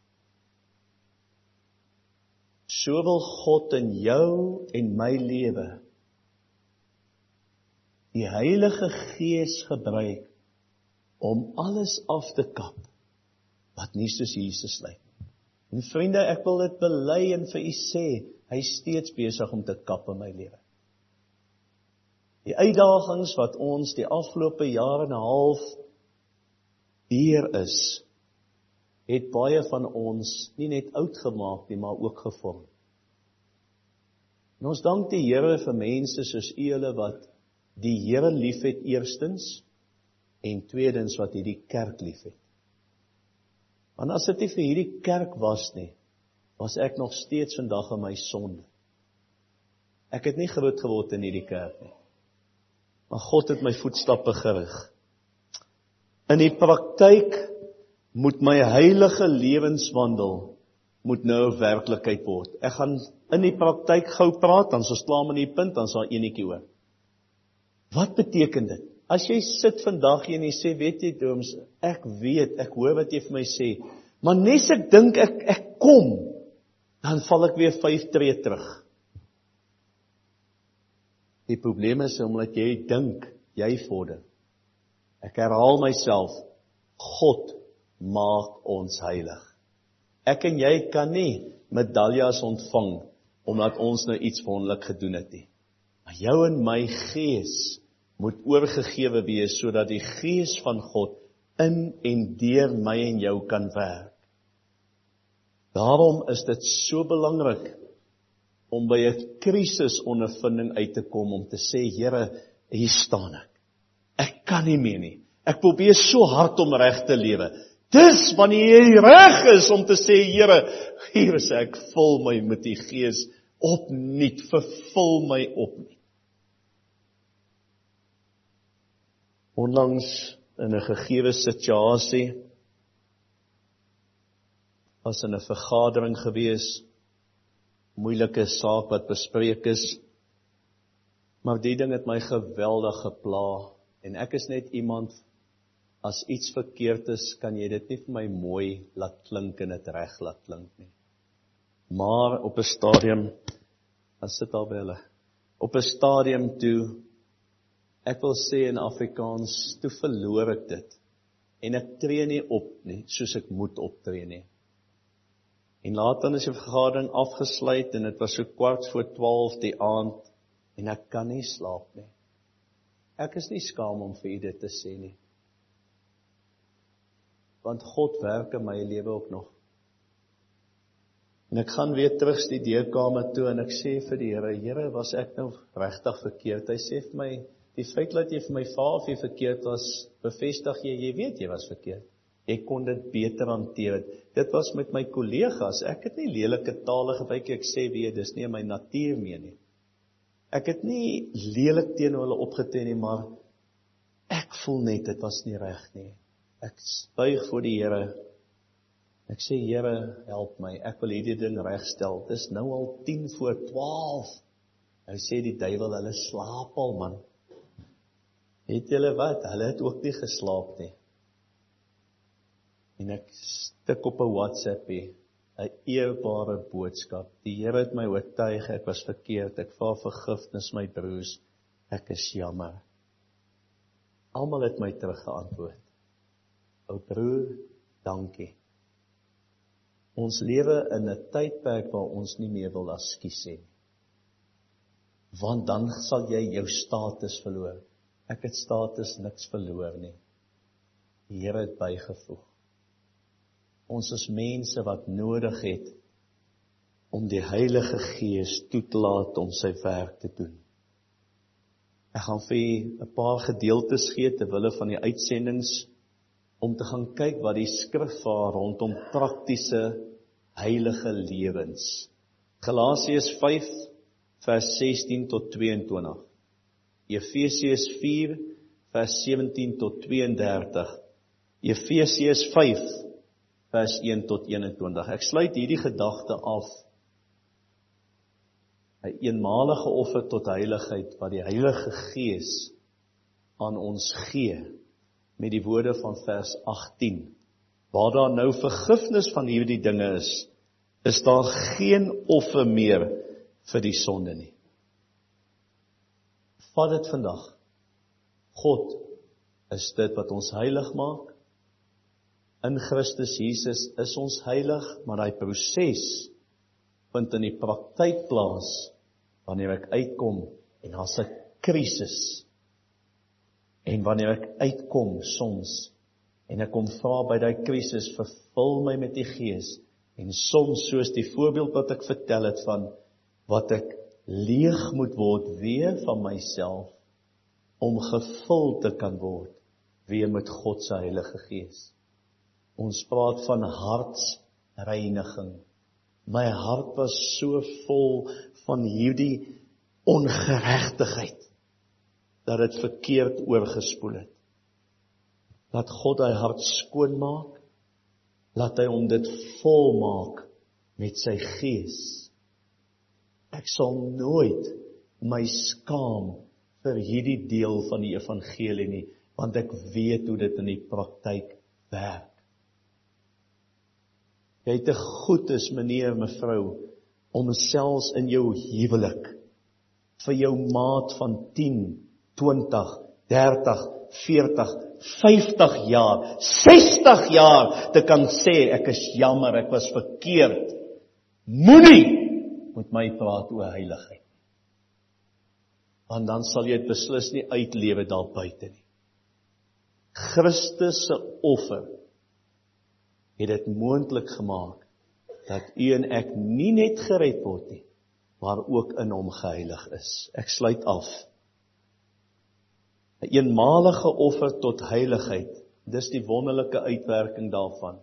So wil God in jou en my lewe die Heilige Gees gebruik om alles af te kap wat nie soos Jesus lyk nie. En vriende, ek wil dit bely en vir u sê, hy is steeds besig om te kap in my lewe. Die uitdagings wat ons die afgelope jaar en 'n half deur is, het baie van ons nie net oud gemaak nie, maar ook gevorm. En ons dank die Here vir mense soos u julle wat die Here liefhet eerstens, en tweedens wat hierdie kerk liefhet. Want as dit nie vir hierdie kerk was nie, was ek nog steeds vandag in my sonde. Ek het nie groot geword in hierdie kerk nie. Maar God het my voetstappe gerig. In die praktyk moet my heilige lewenswandel moet nou 'n werklikheid word. Ek gaan in die praktyk gou praat, dan sal ons klaar met die punt, dan sal enetjie oor. Wat beteken dit? As jy sit vandag hier en jy sê, weet jy Dooms, ek weet, ek hoor wat jy vir my sê, maar nes ek dink ek, ek kom, dan val ek weer vyf tree terug. Die probleem is omdat jy dink, jy vorder. Ek herhaal myself, God maak ons heilig. Ek en jy kan nie medaljas ontvang, omdat ons nou iets wonderlik gedoen het nie. Maar jou en my gees moet oorgegewe wees, sodat die Gees van God in en deur my en jou kan werk. Daarom is dit so belangrik om by 'n krisisondervinding uit te kom, om te sê, Here, hier staan ek. Ek kan nie meer nie. Ek probeer so hard om reg te lewe. Dis wanneer jy reg is om te sê, Here, hier is ek, vul my met die Gees opnuut, vervul my opnuut. Onlangs in 'n gegewe situasie, was in 'n vergadering gewees, moeilike saak wat bespreek is, maar die ding het my geweldig gepla, en ek is net iemand, as iets verkeerd is, kan jy dit nie vir my mooi laat klink en dit reg laat klink nie. Maar op 'n stadium, as sit daar by hulle, op 'n stadium toe, ek wil sê in Afrikaans, toe verloor ek dit. En ek tree nie op nie, soos ek moet optree nie. En later is die vergadering afgesluit, en dit was so kwart voor twaalf die aand, en ek kan nie slaap nie. Ek is nie skaam om vir u dit te sê nie. Want God werk in my lewe ook nog. En ek gaan weer terug die deurkamer toe, en ek sê vir die Here, Here, was ek nou regtig verkeerd? Hy sê vir my, die feit dat jy vir my vra of jy verkeerd was, bevestig jy, jy weet jy was verkeerd. Jy kon dit beter hanteer. Dit was met my kollegas, ek het nie lelike tale gebruik, ek sê weer, dis nie in my natuur mee nie. Ek het nie lelik teenoor hulle opgetree nie, maar ek voel net, dit was nie reg nie. Ek buig voor die Here, ek sê, Here, help my, ek wil hierdie ding regstel, dis nou al tien voor twaalf. Nou sê die duiwel, hulle slaap al, man. Weet julle wat, hulle het ook nie geslaap nie. En ek stik op 'n WhatsApp hier, 'n eerbare boodskap. Die Here het my oortuig, ek was verkeerd, ek vra vergifnis my broers, ek is jammer. Almal het my teruggeantwoord. Ou broer, dankie. Ons lewe in 'n tydperk waar ons nie meer wil askies hê. Want dan sal jy jou status verloor. Ek het status niks verloor nie. Die Here het bygevoeg. Ons is mense wat nodig het om die Heilige Gees toe te laat om sy werk te doen. Ek gaan vir u 'n paar gedeeltes gee ter wille van die uitsendings, om te gaan kyk wat die skrif vaar rondom praktiese heilige lewens. Galasiërs vyf vers sestien tot tweeëntwintig. Efesiërs vier vers sewentien tot tweeëndertig. Efesiërs vyf vers een tot eenentwintig. Ek sluit hierdie gedagte af. 'n eenmalige offer tot heiligheid wat die Heilige Gees aan ons gee, met die woorde van vers agttien. Waar daar nou vergifnis van hierdie dinge is, is daar geen offer meer vir die sonde nie. Vat dit vandag. God is dit wat ons heilig maak. In Christus Jesus is ons heilig, maar die proses vind in die praktyk plaas, wanneer ek uitkom, en daar's 'n krisis, en wanneer ek uitkom soms, en ek kom vra by die krisis, vervul my met die Gees, en soms soos die voorbeeld wat ek vertel het van, wat ek leeg moet word weer van myself, om gevul te kan word, weer met God se Heilige Gees. Ons praat van hartsreiniging. My hart was so vol van hierdie ongeregtigheid, dat dit verkeerd oorgespoel het. Laat God hy hart skoon maak, laat hy hom dit vol maak met sy Gees. Ek sal nooit my skaam vir hierdie deel van die evangelie nie, want ek weet hoe dit in die praktyk werk. Jy te goed is, meneer, mevrou, om selfs in jou huwelik, vir jou maat van tien, twintig, dertig, veertig, vyftig jaar, sestig jaar, te kan sê, ek is jammer, ek was verkeerd. Moenie met my praat oor heiligheid. Want dan sal jy dit beslis nie uitlewe daar buite nie. Christus se offer het dit moontlik gemaak, dat u en ek nie net gered word nie, maar ook in hom geheilig is. Ek sluit af. 'n eenmalige offer tot heiligheid, dis die wonderlike uitwerking daarvan.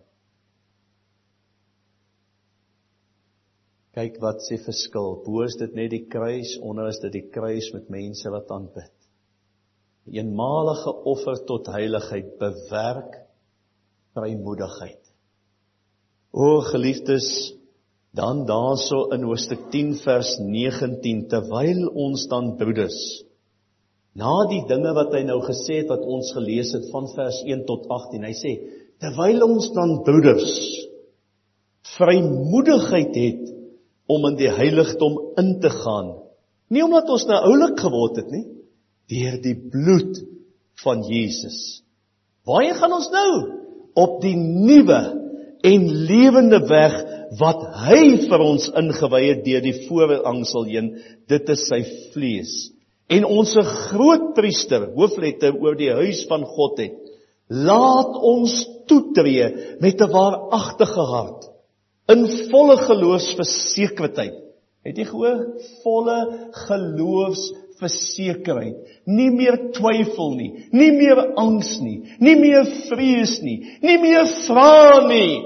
Kyk wat sê verskil, bo is dit net die kruis, onder is dit die kruis met mense wat aanbid. 'n eenmalige offer tot heiligheid bewerk vrymoedigheid. O geliefdes, dan daarso in hoofstuk tien vers negentien, terwyl ons dan broeders, na die dinge wat hy nou gesê het, wat ons gelees het, van vers een tot agttien, hy sê, terwyl ons dan broeders, vrymoedigheid het, om in die heiligdom in te gaan, Nie omdat ons nou oulik geword het nie, deur die bloed van Jesus. Waarheen gaan ons nou? Op die nuwe en lewende weg wat hy vir ons ingewy het deur die voorhangsel heen, dit is sy vlees. En ons grootpriester, hoofletter oor die huis van God het, laat ons toetree met 'n waaragtige hart, in volle geloofsversekerdheid. Het jy gehoor? Volle geloofsversekerdheid. Nie meer twyfel nie, nie meer angs nie, nie meer vrees nie, nie meer vra nie.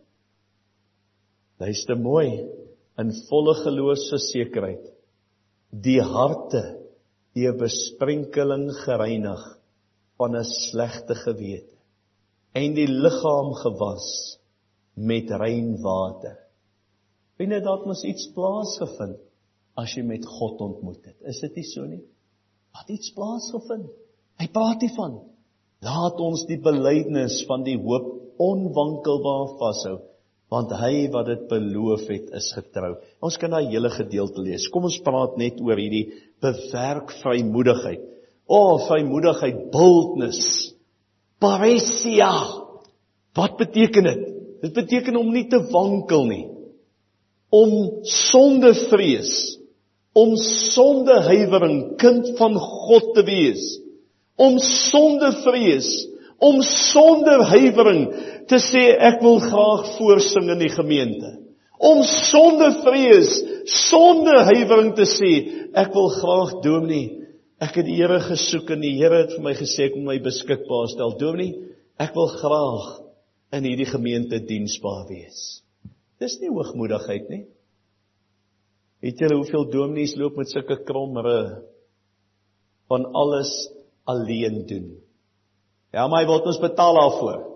Luister mooi, in volle geloofsversekerdheid, die harte deur besprenkeling gereinig van 'n slegte gewete en die liggaam gewas met rein water. Vriende, daar het mos iets plaasgevind as jy met God ontmoet het. Is dit nie so nie? Wat iets plaasgevind? Hy praat hiervan. Laat ons die belydenis van die hoop onwankelbaar vashou, want hy wat dit beloof het is getrou. Ons kan daai hele gedeelte lees. Kom ons praat net oor hierdie bewerk vrymoedigheid. O, oh, vrymoedigheid, boldness, parousia. Wat beteken dit? Dit beteken om nie te wankel nie. Om sonder vrees, om sonder huiwering kind van God te wees. Om sonder vrees, om sonder huiwering te sê ek wil graag voorsing in die gemeente. Om sonder vrees, sonder huiwering te sê ek wil graag dominee. Ek het die Here gesoek en die Here het vir my gesê ek moet my beskikbaar stel. Dominee, ek wil graag in hierdie gemeente diensbaar wees. Dis nie hoogmoedigheid nie. Weet julle hoeveel dominees loop met sulke kromre van alles alleen doen? Ja, maar hy wil ons betaal daarvoor.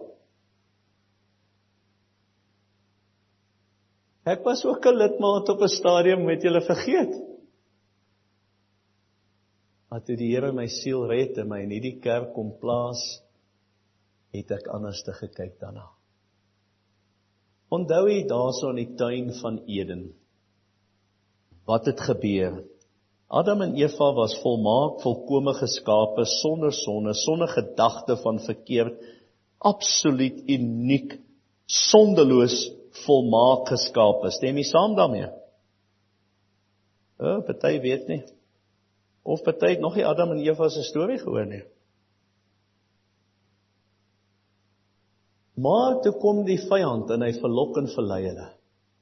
Ek was ook 'n lidmaat op 'n stadium, het julle vergeet. Maar toe die Here my siel red en my in hierdie kerk kom plaas, het ek anders te gekyk daarna. Onthou jy daarso in die tuin van Eden? Wat het gebeur? Adam en Eva was volmaak, volkome geskape, sonder sonde, sonder gedagte van verkeerd, absoluut uniek, sondeloos, volmaak geskape. Stem jy saam daarmee? Oh, party weet nie. Of party het nog nie Adam en Eva se storie gehoor nie. Maar toe kom die vyand en hy verlok en verlei hulle.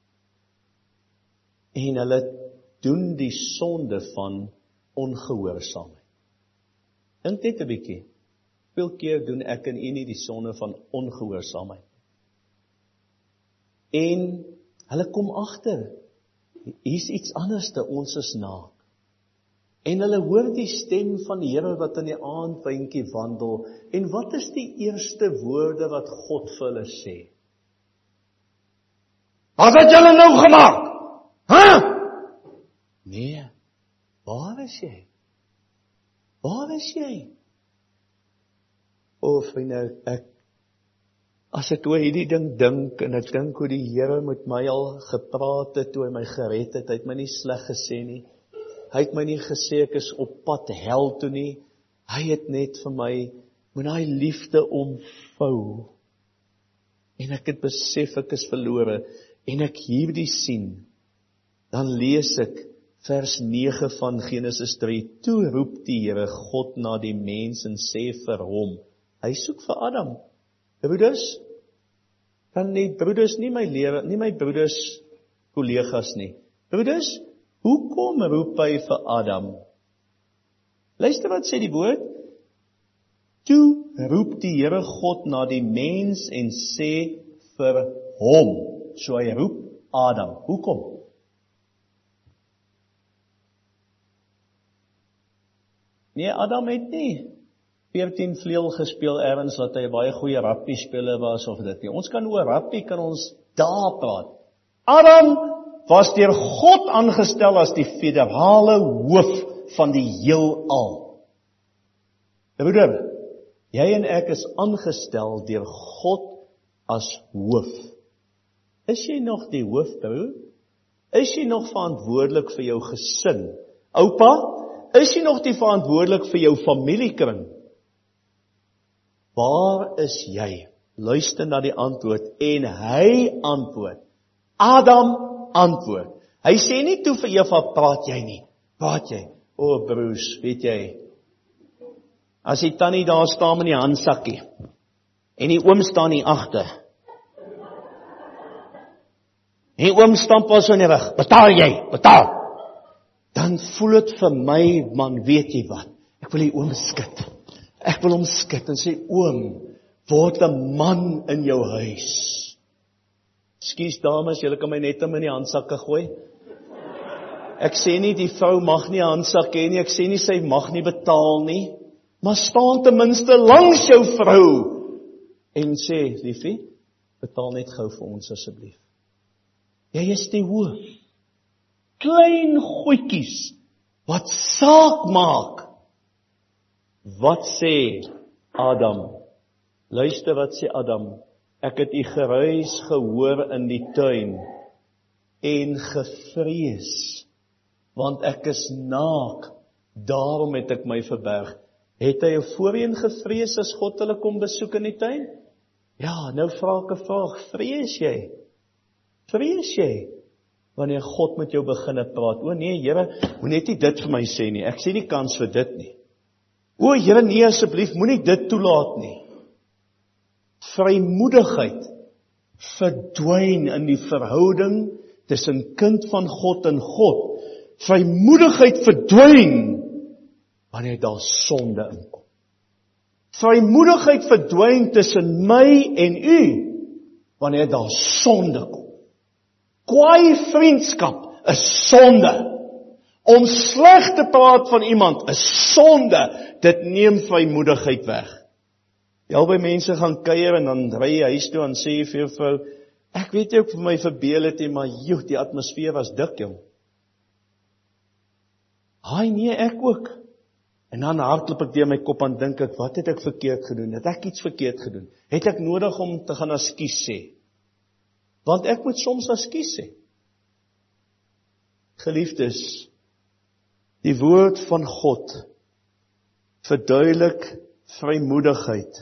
En hulle doen die sonde van ongehoorsaamheid. Dink net 'n bietjie. Hoeveel keer doen ek en u nie die sonde van ongehoorsaamheid? En hulle kom agter, hier's iets anders te ons is naak. En hulle hoor die stem van die Here wat in die aandwindjie wandel. En wat is die eerste woorde wat God vir hulle sê? Wat het julle nou gemaak? Hæ? Nee, waar is jy? Waar is jy? O, vriende, ek, as ek oor hierdie ding dink, en ek dink hoe die Here met my al gepraat het, toe hy my gered het, hy het my nie sleg gesê nie, hy het my nie gesê ek is op pad hel toe nie, hy het net vir my, met hy liefde omvou, en ek het besef ek is verlore, en ek hierdie sien, dan lees ek, vers nege van Genesis drie, toe roep die Here God na die mens en sê vir hom, hy soek vir Adam, broeders, kan nie broeders, nie my leraar, nie my broeders, kollegas nie, broeders, hoekom roep hy vir Adam? Luister wat sê die woord, toe roep die Here God na die mens en sê vir hom, so hy roep Adam, hoekom? Nee, Adam het nie veertien vleuel gespeel ergens wat hy baie goeie rappie speler was of dit nie. Ons kan oor rappie kan ons daar praat. Adam was deur God aangestel as die federale hoof van die heelal. Broeder, jy en ek is aangestel deur God as hoof. Is jy nog die hoof, broer? Is jy nog verantwoordelik vir jou gesin Oupa, is jy nog die verantwoordelik vir jou familiekring? Waar is jy? Luister na die antwoord, en hy antwoord. Adam antwoord. Hy sê nie toe vir Eva, praat jy nie, praat jy. O oh, broers, weet jy, as die tannie daar staan met die handsakkie, en die oom staan hier agter, en die oom stamp ons in die rug, betaal jy, betaal, dan voel het vir my, man, weet jy wat, ek wil die oom skit, ek wil hom skit, en sê, oom, word 'n man in jou huis. Ekskuus dames, julle kan my net in die handsakke gooi. Ek sê nie die vrou mag nie 'n handsak hê nie, ek sê nie sy mag nie betaal nie, maar staan ten minste langs jou vrou en sê, liefie, betaal net gou vir ons asseblief. Jy is die hoof. Klein goedjies wat saak maak. Wat sê Adam? Luister wat sê Adam. Ek het die geruis gehoor in die tuin en gevrees, want ek is naak, daarom het ek my verberg. Het hy voorheen gevrees as God hulle kom besoek in die tuin? Ja, nou vra ek 'n vraag, vrees jy? Vrees jy? Wanneer God met jou beginne praat, o nee Here, moet net nie dit vir my sê nie, ek sien nie kans vir dit nie. O Here, nee asseblief, moenie dit toelaat nie. Vrymoedigheid verdwyn in die verhouding tussen kind van God en God. Vrymoedigheid verdwyn wanneer daar sonde inkom. Vrymoedigheid verdwyn tussen my en u wanneer daar sonde kom. Kwaai vriendskap is sonde. Om sleg te praat van iemand is sonde. Dit neem vrymoedigheid weg. Jy al by mense gaan kuier en dan ry jy huis toe en sê jy vir jou vrou, ek weet jy ook vir my verbeel het, maar joh, die atmosfeer was dik, jong. Haai, nee, ek ook. En dan hardloop ek deur my kop en dink ek, wat het ek verkeerd gedoen? Het ek iets verkeerd gedoen? Het ek nodig om te gaan ekskuus sê? Want ek moet soms ekskuus sê. Geliefdes, die woord van God verduidelik vrymoedigheid.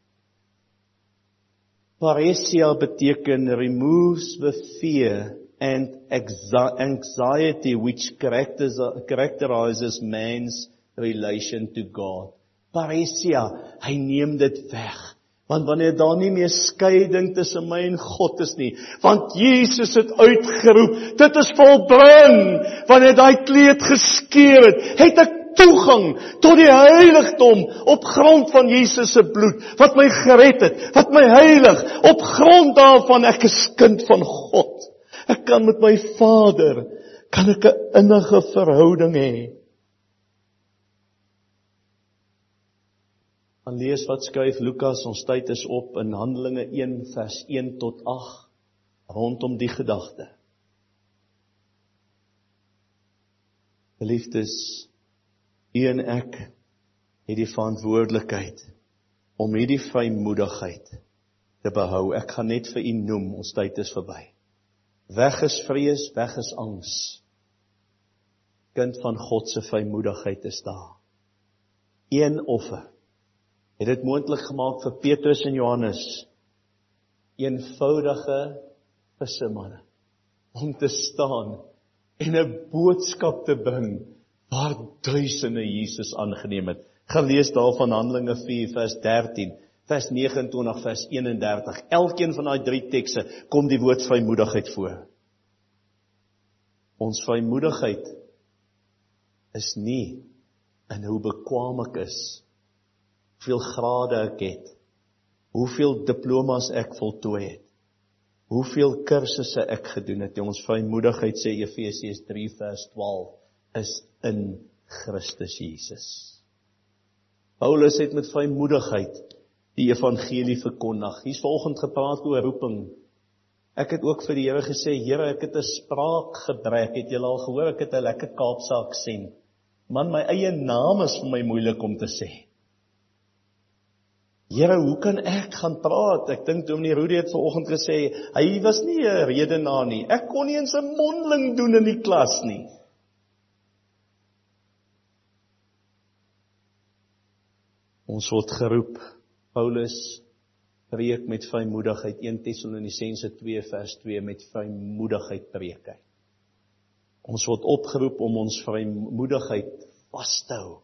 Paresia beteken removes the fear and anxiety which characterizes man's relation to God. Paresia, hy neem dit weg. Want wanneer daar nie meer skeiding tussen my en God is nie, want Jesus het uitgeroep, dit is volbring, wanneer daai kleed geskeur het, het ek toegang tot die heiligdom op grond van Jesus se bloed, wat my gered het, wat my heilig, op grond daarvan ek is kind van God. Ek kan met my Vader, kan ek 'n innige verhouding hê. Dan lees wat skryf Lukas, ons tyd is op in Handelinge een vers een tot agt, rondom die gedagte. Geliefdes, u en ek het die verantwoordelikheid om hierdie vrymoedigheid te behou. Ek gaan net vir u noem, ons tyd is verby. Weg is vrees, weg is angs. Kind van God se vrymoedigheid is daar. Een offer het dit moontlik gemaak vir Petrus en Johannes, eenvoudige vissermanne, om te staan en 'n boodskap te bring waar duisende Jesus aangeneem het. Gelees daar van Handelinge vier vers dertien, vers nege en twintig, vers een en dertig. Elkeen van daai drie tekste kom die woord vrymoedigheid voor. Ons vrymoedigheid is nie in hoe bekwaam ek is, hoeveel grade ek het, hoeveel diplomas ek voltooi het, hoeveel kursusse ek gedoen het. Ons vrymoedigheid, sê Efesiërs drie vers twaalf, is in Christus Jesus. Paulus het met vrymoedigheid die evangelie verkondig. Hier's vanoggend gepraat oor roeping. Ek het ook vir die Here gesê, Here, ek het 'n spraakgebrek, het julle al gehoor, ek het 'n lekker Kaapse aksent. Man, my eie naam is vir my moeilik om te sê. Here, hoe kan ek gaan praat? Ek dink Dominee Rudy het vanoggend gesê, hy was nie 'n redenaar nie. Ek kon nie eens 'n mondeling doen in die klas nie. Ons word geroep, Paulus preek met vrymoedigheid, Eerste Tessalonisense twee vers twee, met vrymoedigheid preek hy. Ons word opgeroep om ons vrymoedigheid vas te hou.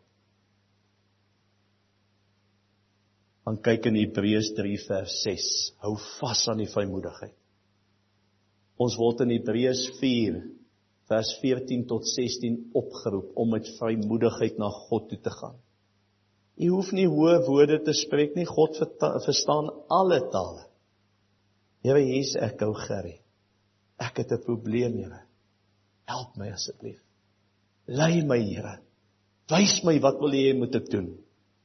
Dan kyk in Hebreërs drie vers ses, hou vas aan die vrymoedigheid. Ons word in Hebreërs vier vers veertien tot sestien opgeroep om met vrymoedigheid na God toe te gaan. Jy hoef nie hoë woorde te spreek nie, God verstaan alle tale. Here Jesus, ek hou Gerrie. Ek het 'n probleem, Here. Help my asseblief. Lei my, Here. Wys my wat wil jy moet ek doen?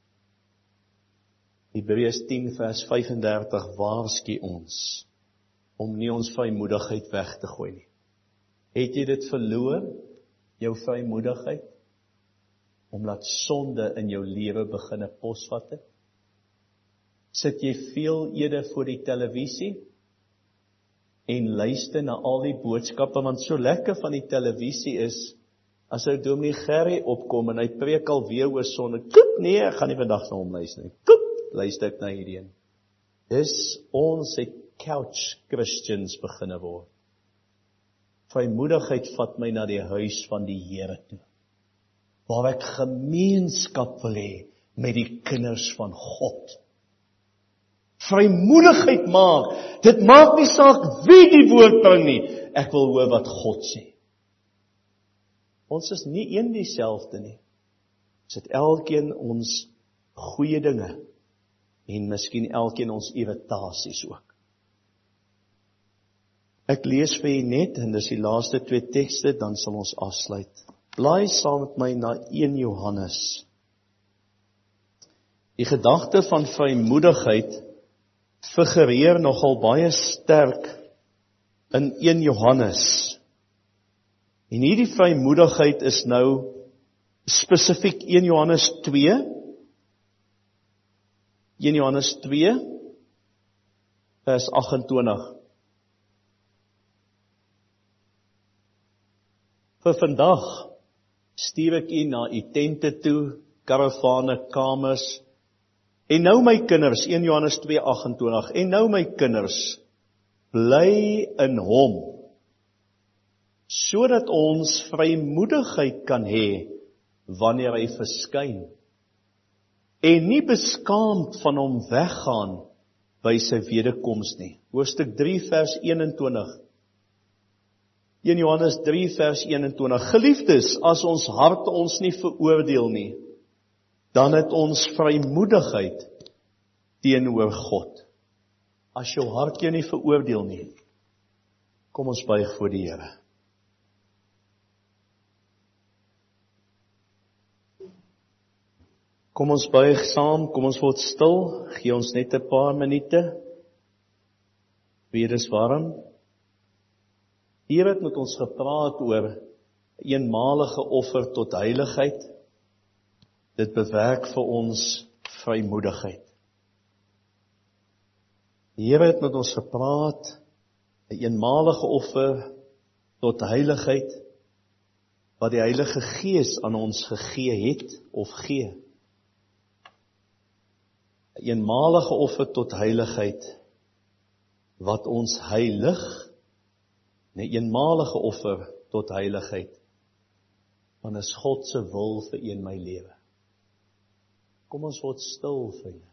Hebreërs tien vers vyf-en-dertig waarsku ons om nie ons vrymoedigheid weg te gooi nie. Het jy dit verloor, jou vrymoedigheid, omdat sonde in jou lewe beginne posvat het? Sit jy veel eerder voor die televisie en luister na al die boodskappe, want so lekker van die televisie is, as ou dominee Gerrie opkom en hy preek alweer oor sonde, koep, nee, ek gaan nie vandag na hom luister nie, koep, luister ek na hierdie een. Dis ons het couch Christians beginne word. Vrymoedigheid vat my na die huis van die Here toe, waar ek gemeenskap wil hê met die kinders van God. Vrymoedigheid maak, dit maak nie saak wie die woord bring nie, ek wil hoor wat God sê. Ons is nie een dieselfde nie. Ons het elkeen ons goeie dinge, en miskien elkeen ons irritasies ook. Ek lees vir julle net, en dis die laaste twee tekste, dan sal ons afsluit. Blaai saam met my na Eerste Johannes. Die gedagte van vrymoedigheid figureer nogal baie sterk in Eerste Johannes. En hierdie vrymoedigheid is nou spesifiek Eerste Johannes twee. Eerste Johannes twee, vers agt-en-twintig. Vir vandag stuur ek u na u tente toe, karavane, kamers. En nou my kinders, Eerste Johannes twee agt-en-twintig, en nou my kinders, bly in hom, sodat ons vrymoedigheid kan hê wanneer hy verskyn, en nie beskaamd van hom weggaan by sy wederkoms nie. Hoofstuk drie vers eenentwintig. Eerste Johannes drie vers eenentwintig. Geliefdes, as ons harte ons nie veroordeel nie, dan het ons vrymoedigheid teenoor God. As jou hart jou nie veroordeel nie, kom ons buig voor die Here. Kom ons buig saam, kom ons word stil, gee ons net 'n paar minute. Weer is warm. Hier het met ons gepraat oor eenmalige offer tot heiligheid. Dit bewerk vir ons vrymoedigheid. Die Here het met ons gepraat, 'n eenmalige offer tot heiligheid, wat die Heilige Gees aan ons gegee het, of gee. 'n Eenmalige offer tot heiligheid, wat ons heilig, 'n eenmalige offer tot heiligheid, want is God se wil vir een my lewe. Kom ons word stil vir julle.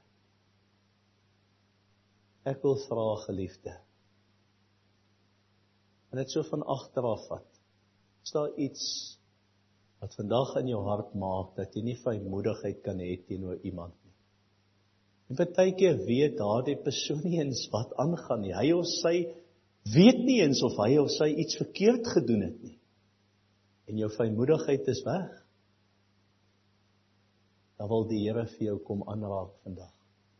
Ek wil vra, geliefde, en dit so van agteraf vat, is daar iets wat vandag in jou hart maak, dat jy nie vrymoedigheid kan hê teenoor iemand nie. En partykeer weet daardie persoon nie eens wat aangaan nie. Hy of sy weet nie eens of hy of sy iets verkeerd gedoen het nie. En jou vrymoedigheid is weg. Dan wil die Here vir jou kom aanraak vandag.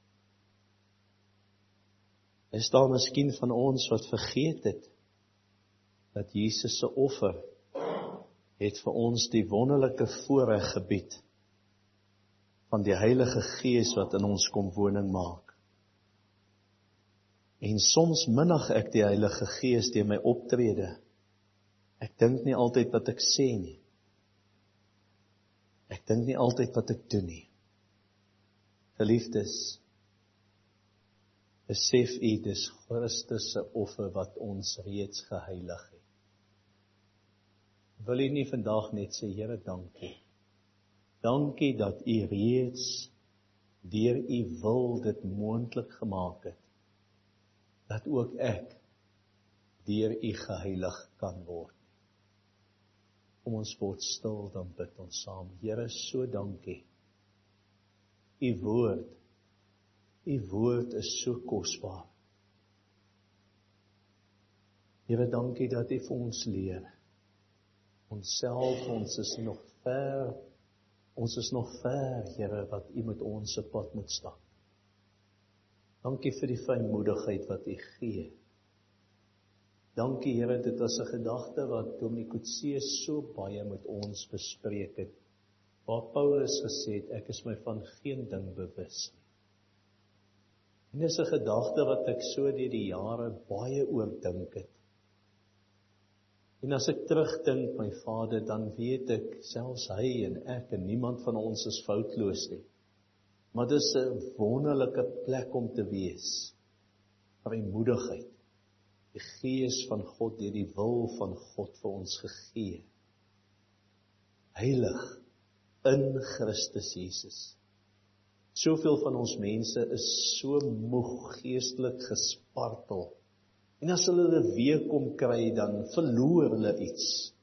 Is daar miskien van ons wat vergeet het, dat Jesus se offer het vir ons die wonderlike voorreg gebied van die Heilige Gees wat in ons kom woning maak. En soms minnig ek die Heilige Gees deur my optrede. Ek dink nie altyd wat ek sê nie. Ek dink nie altyd wat ek doen nie. Geliefdes, besef u dis Christus se offer wat ons reeds geheilig het. Wil u nie vandag net sê, Here, dankie. Dankie dat u reeds deur u wil dit moontlik gemaak het, dat ook ek deur u geheilig kan word. Kom ons word stil, dan bid ons saam. Here, so dankie. U woord, u woord is so kosbaar. Here, dankie dat u vir ons leer. Onsself, ons is nog ver, ons is nog ver, Here, wat u met ons se pad moet stap. Dankie vir die vrymoedigheid wat u gee. Dankie, Here, dit was 'n gedagte wat Dominee Coetzee so baie met ons bespreek het, waar Paulus gesê het, ek is my van geen ding bewus nie. En dis 'n gedagte wat ek so deur die jare baie oordink het. En as ek terugdink, my Vader, dan weet ek, selfs hy en ek en niemand van ons is foutloos nie. Maar dis 'n wonderlike plek om te wees, vrymoedigheid. Die Gees van God, deur die wil van God vir ons gegee. Heilig in Christus Jesus. Soveel van ons mense is so moeg, geestelik gespartel. En as hulle dit weer kom kry, dan verloor hulle iets.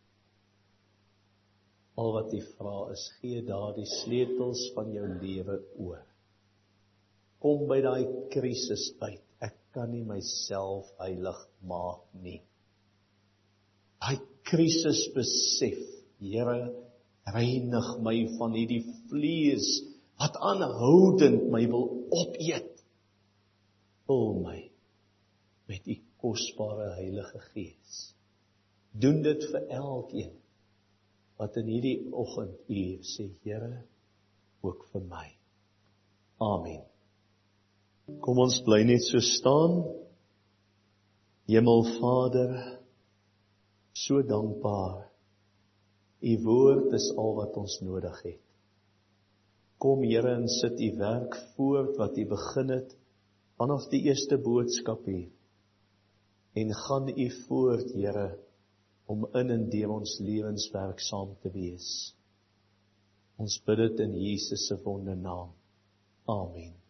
Al wat jy vra is, gee daar die sleutels van jou lewe oor. Kom by daai krisis uit. Ek kan nie myself heilig maak nie. Daai krisis besef, Here, reinig my van hierdie vlees wat aanhoudend my wil opeet. Vul my met u kosbare Heilige Gees. Doen dit vir elkeen wat in hierdie oggenduur sê, Here, ook vir my. Amen. Kom ons bly net so staan. Hemelvader, so dankbaar. U woord is al wat ons nodig het. Kom, Here, en sit u werk voort wat u begin het vanaf die eerste boodskap hier. En gaan u voort, Here, om in en deur ons lewens werksaam te wees. Ons bid dit in Jesus se wondernaam. Amen.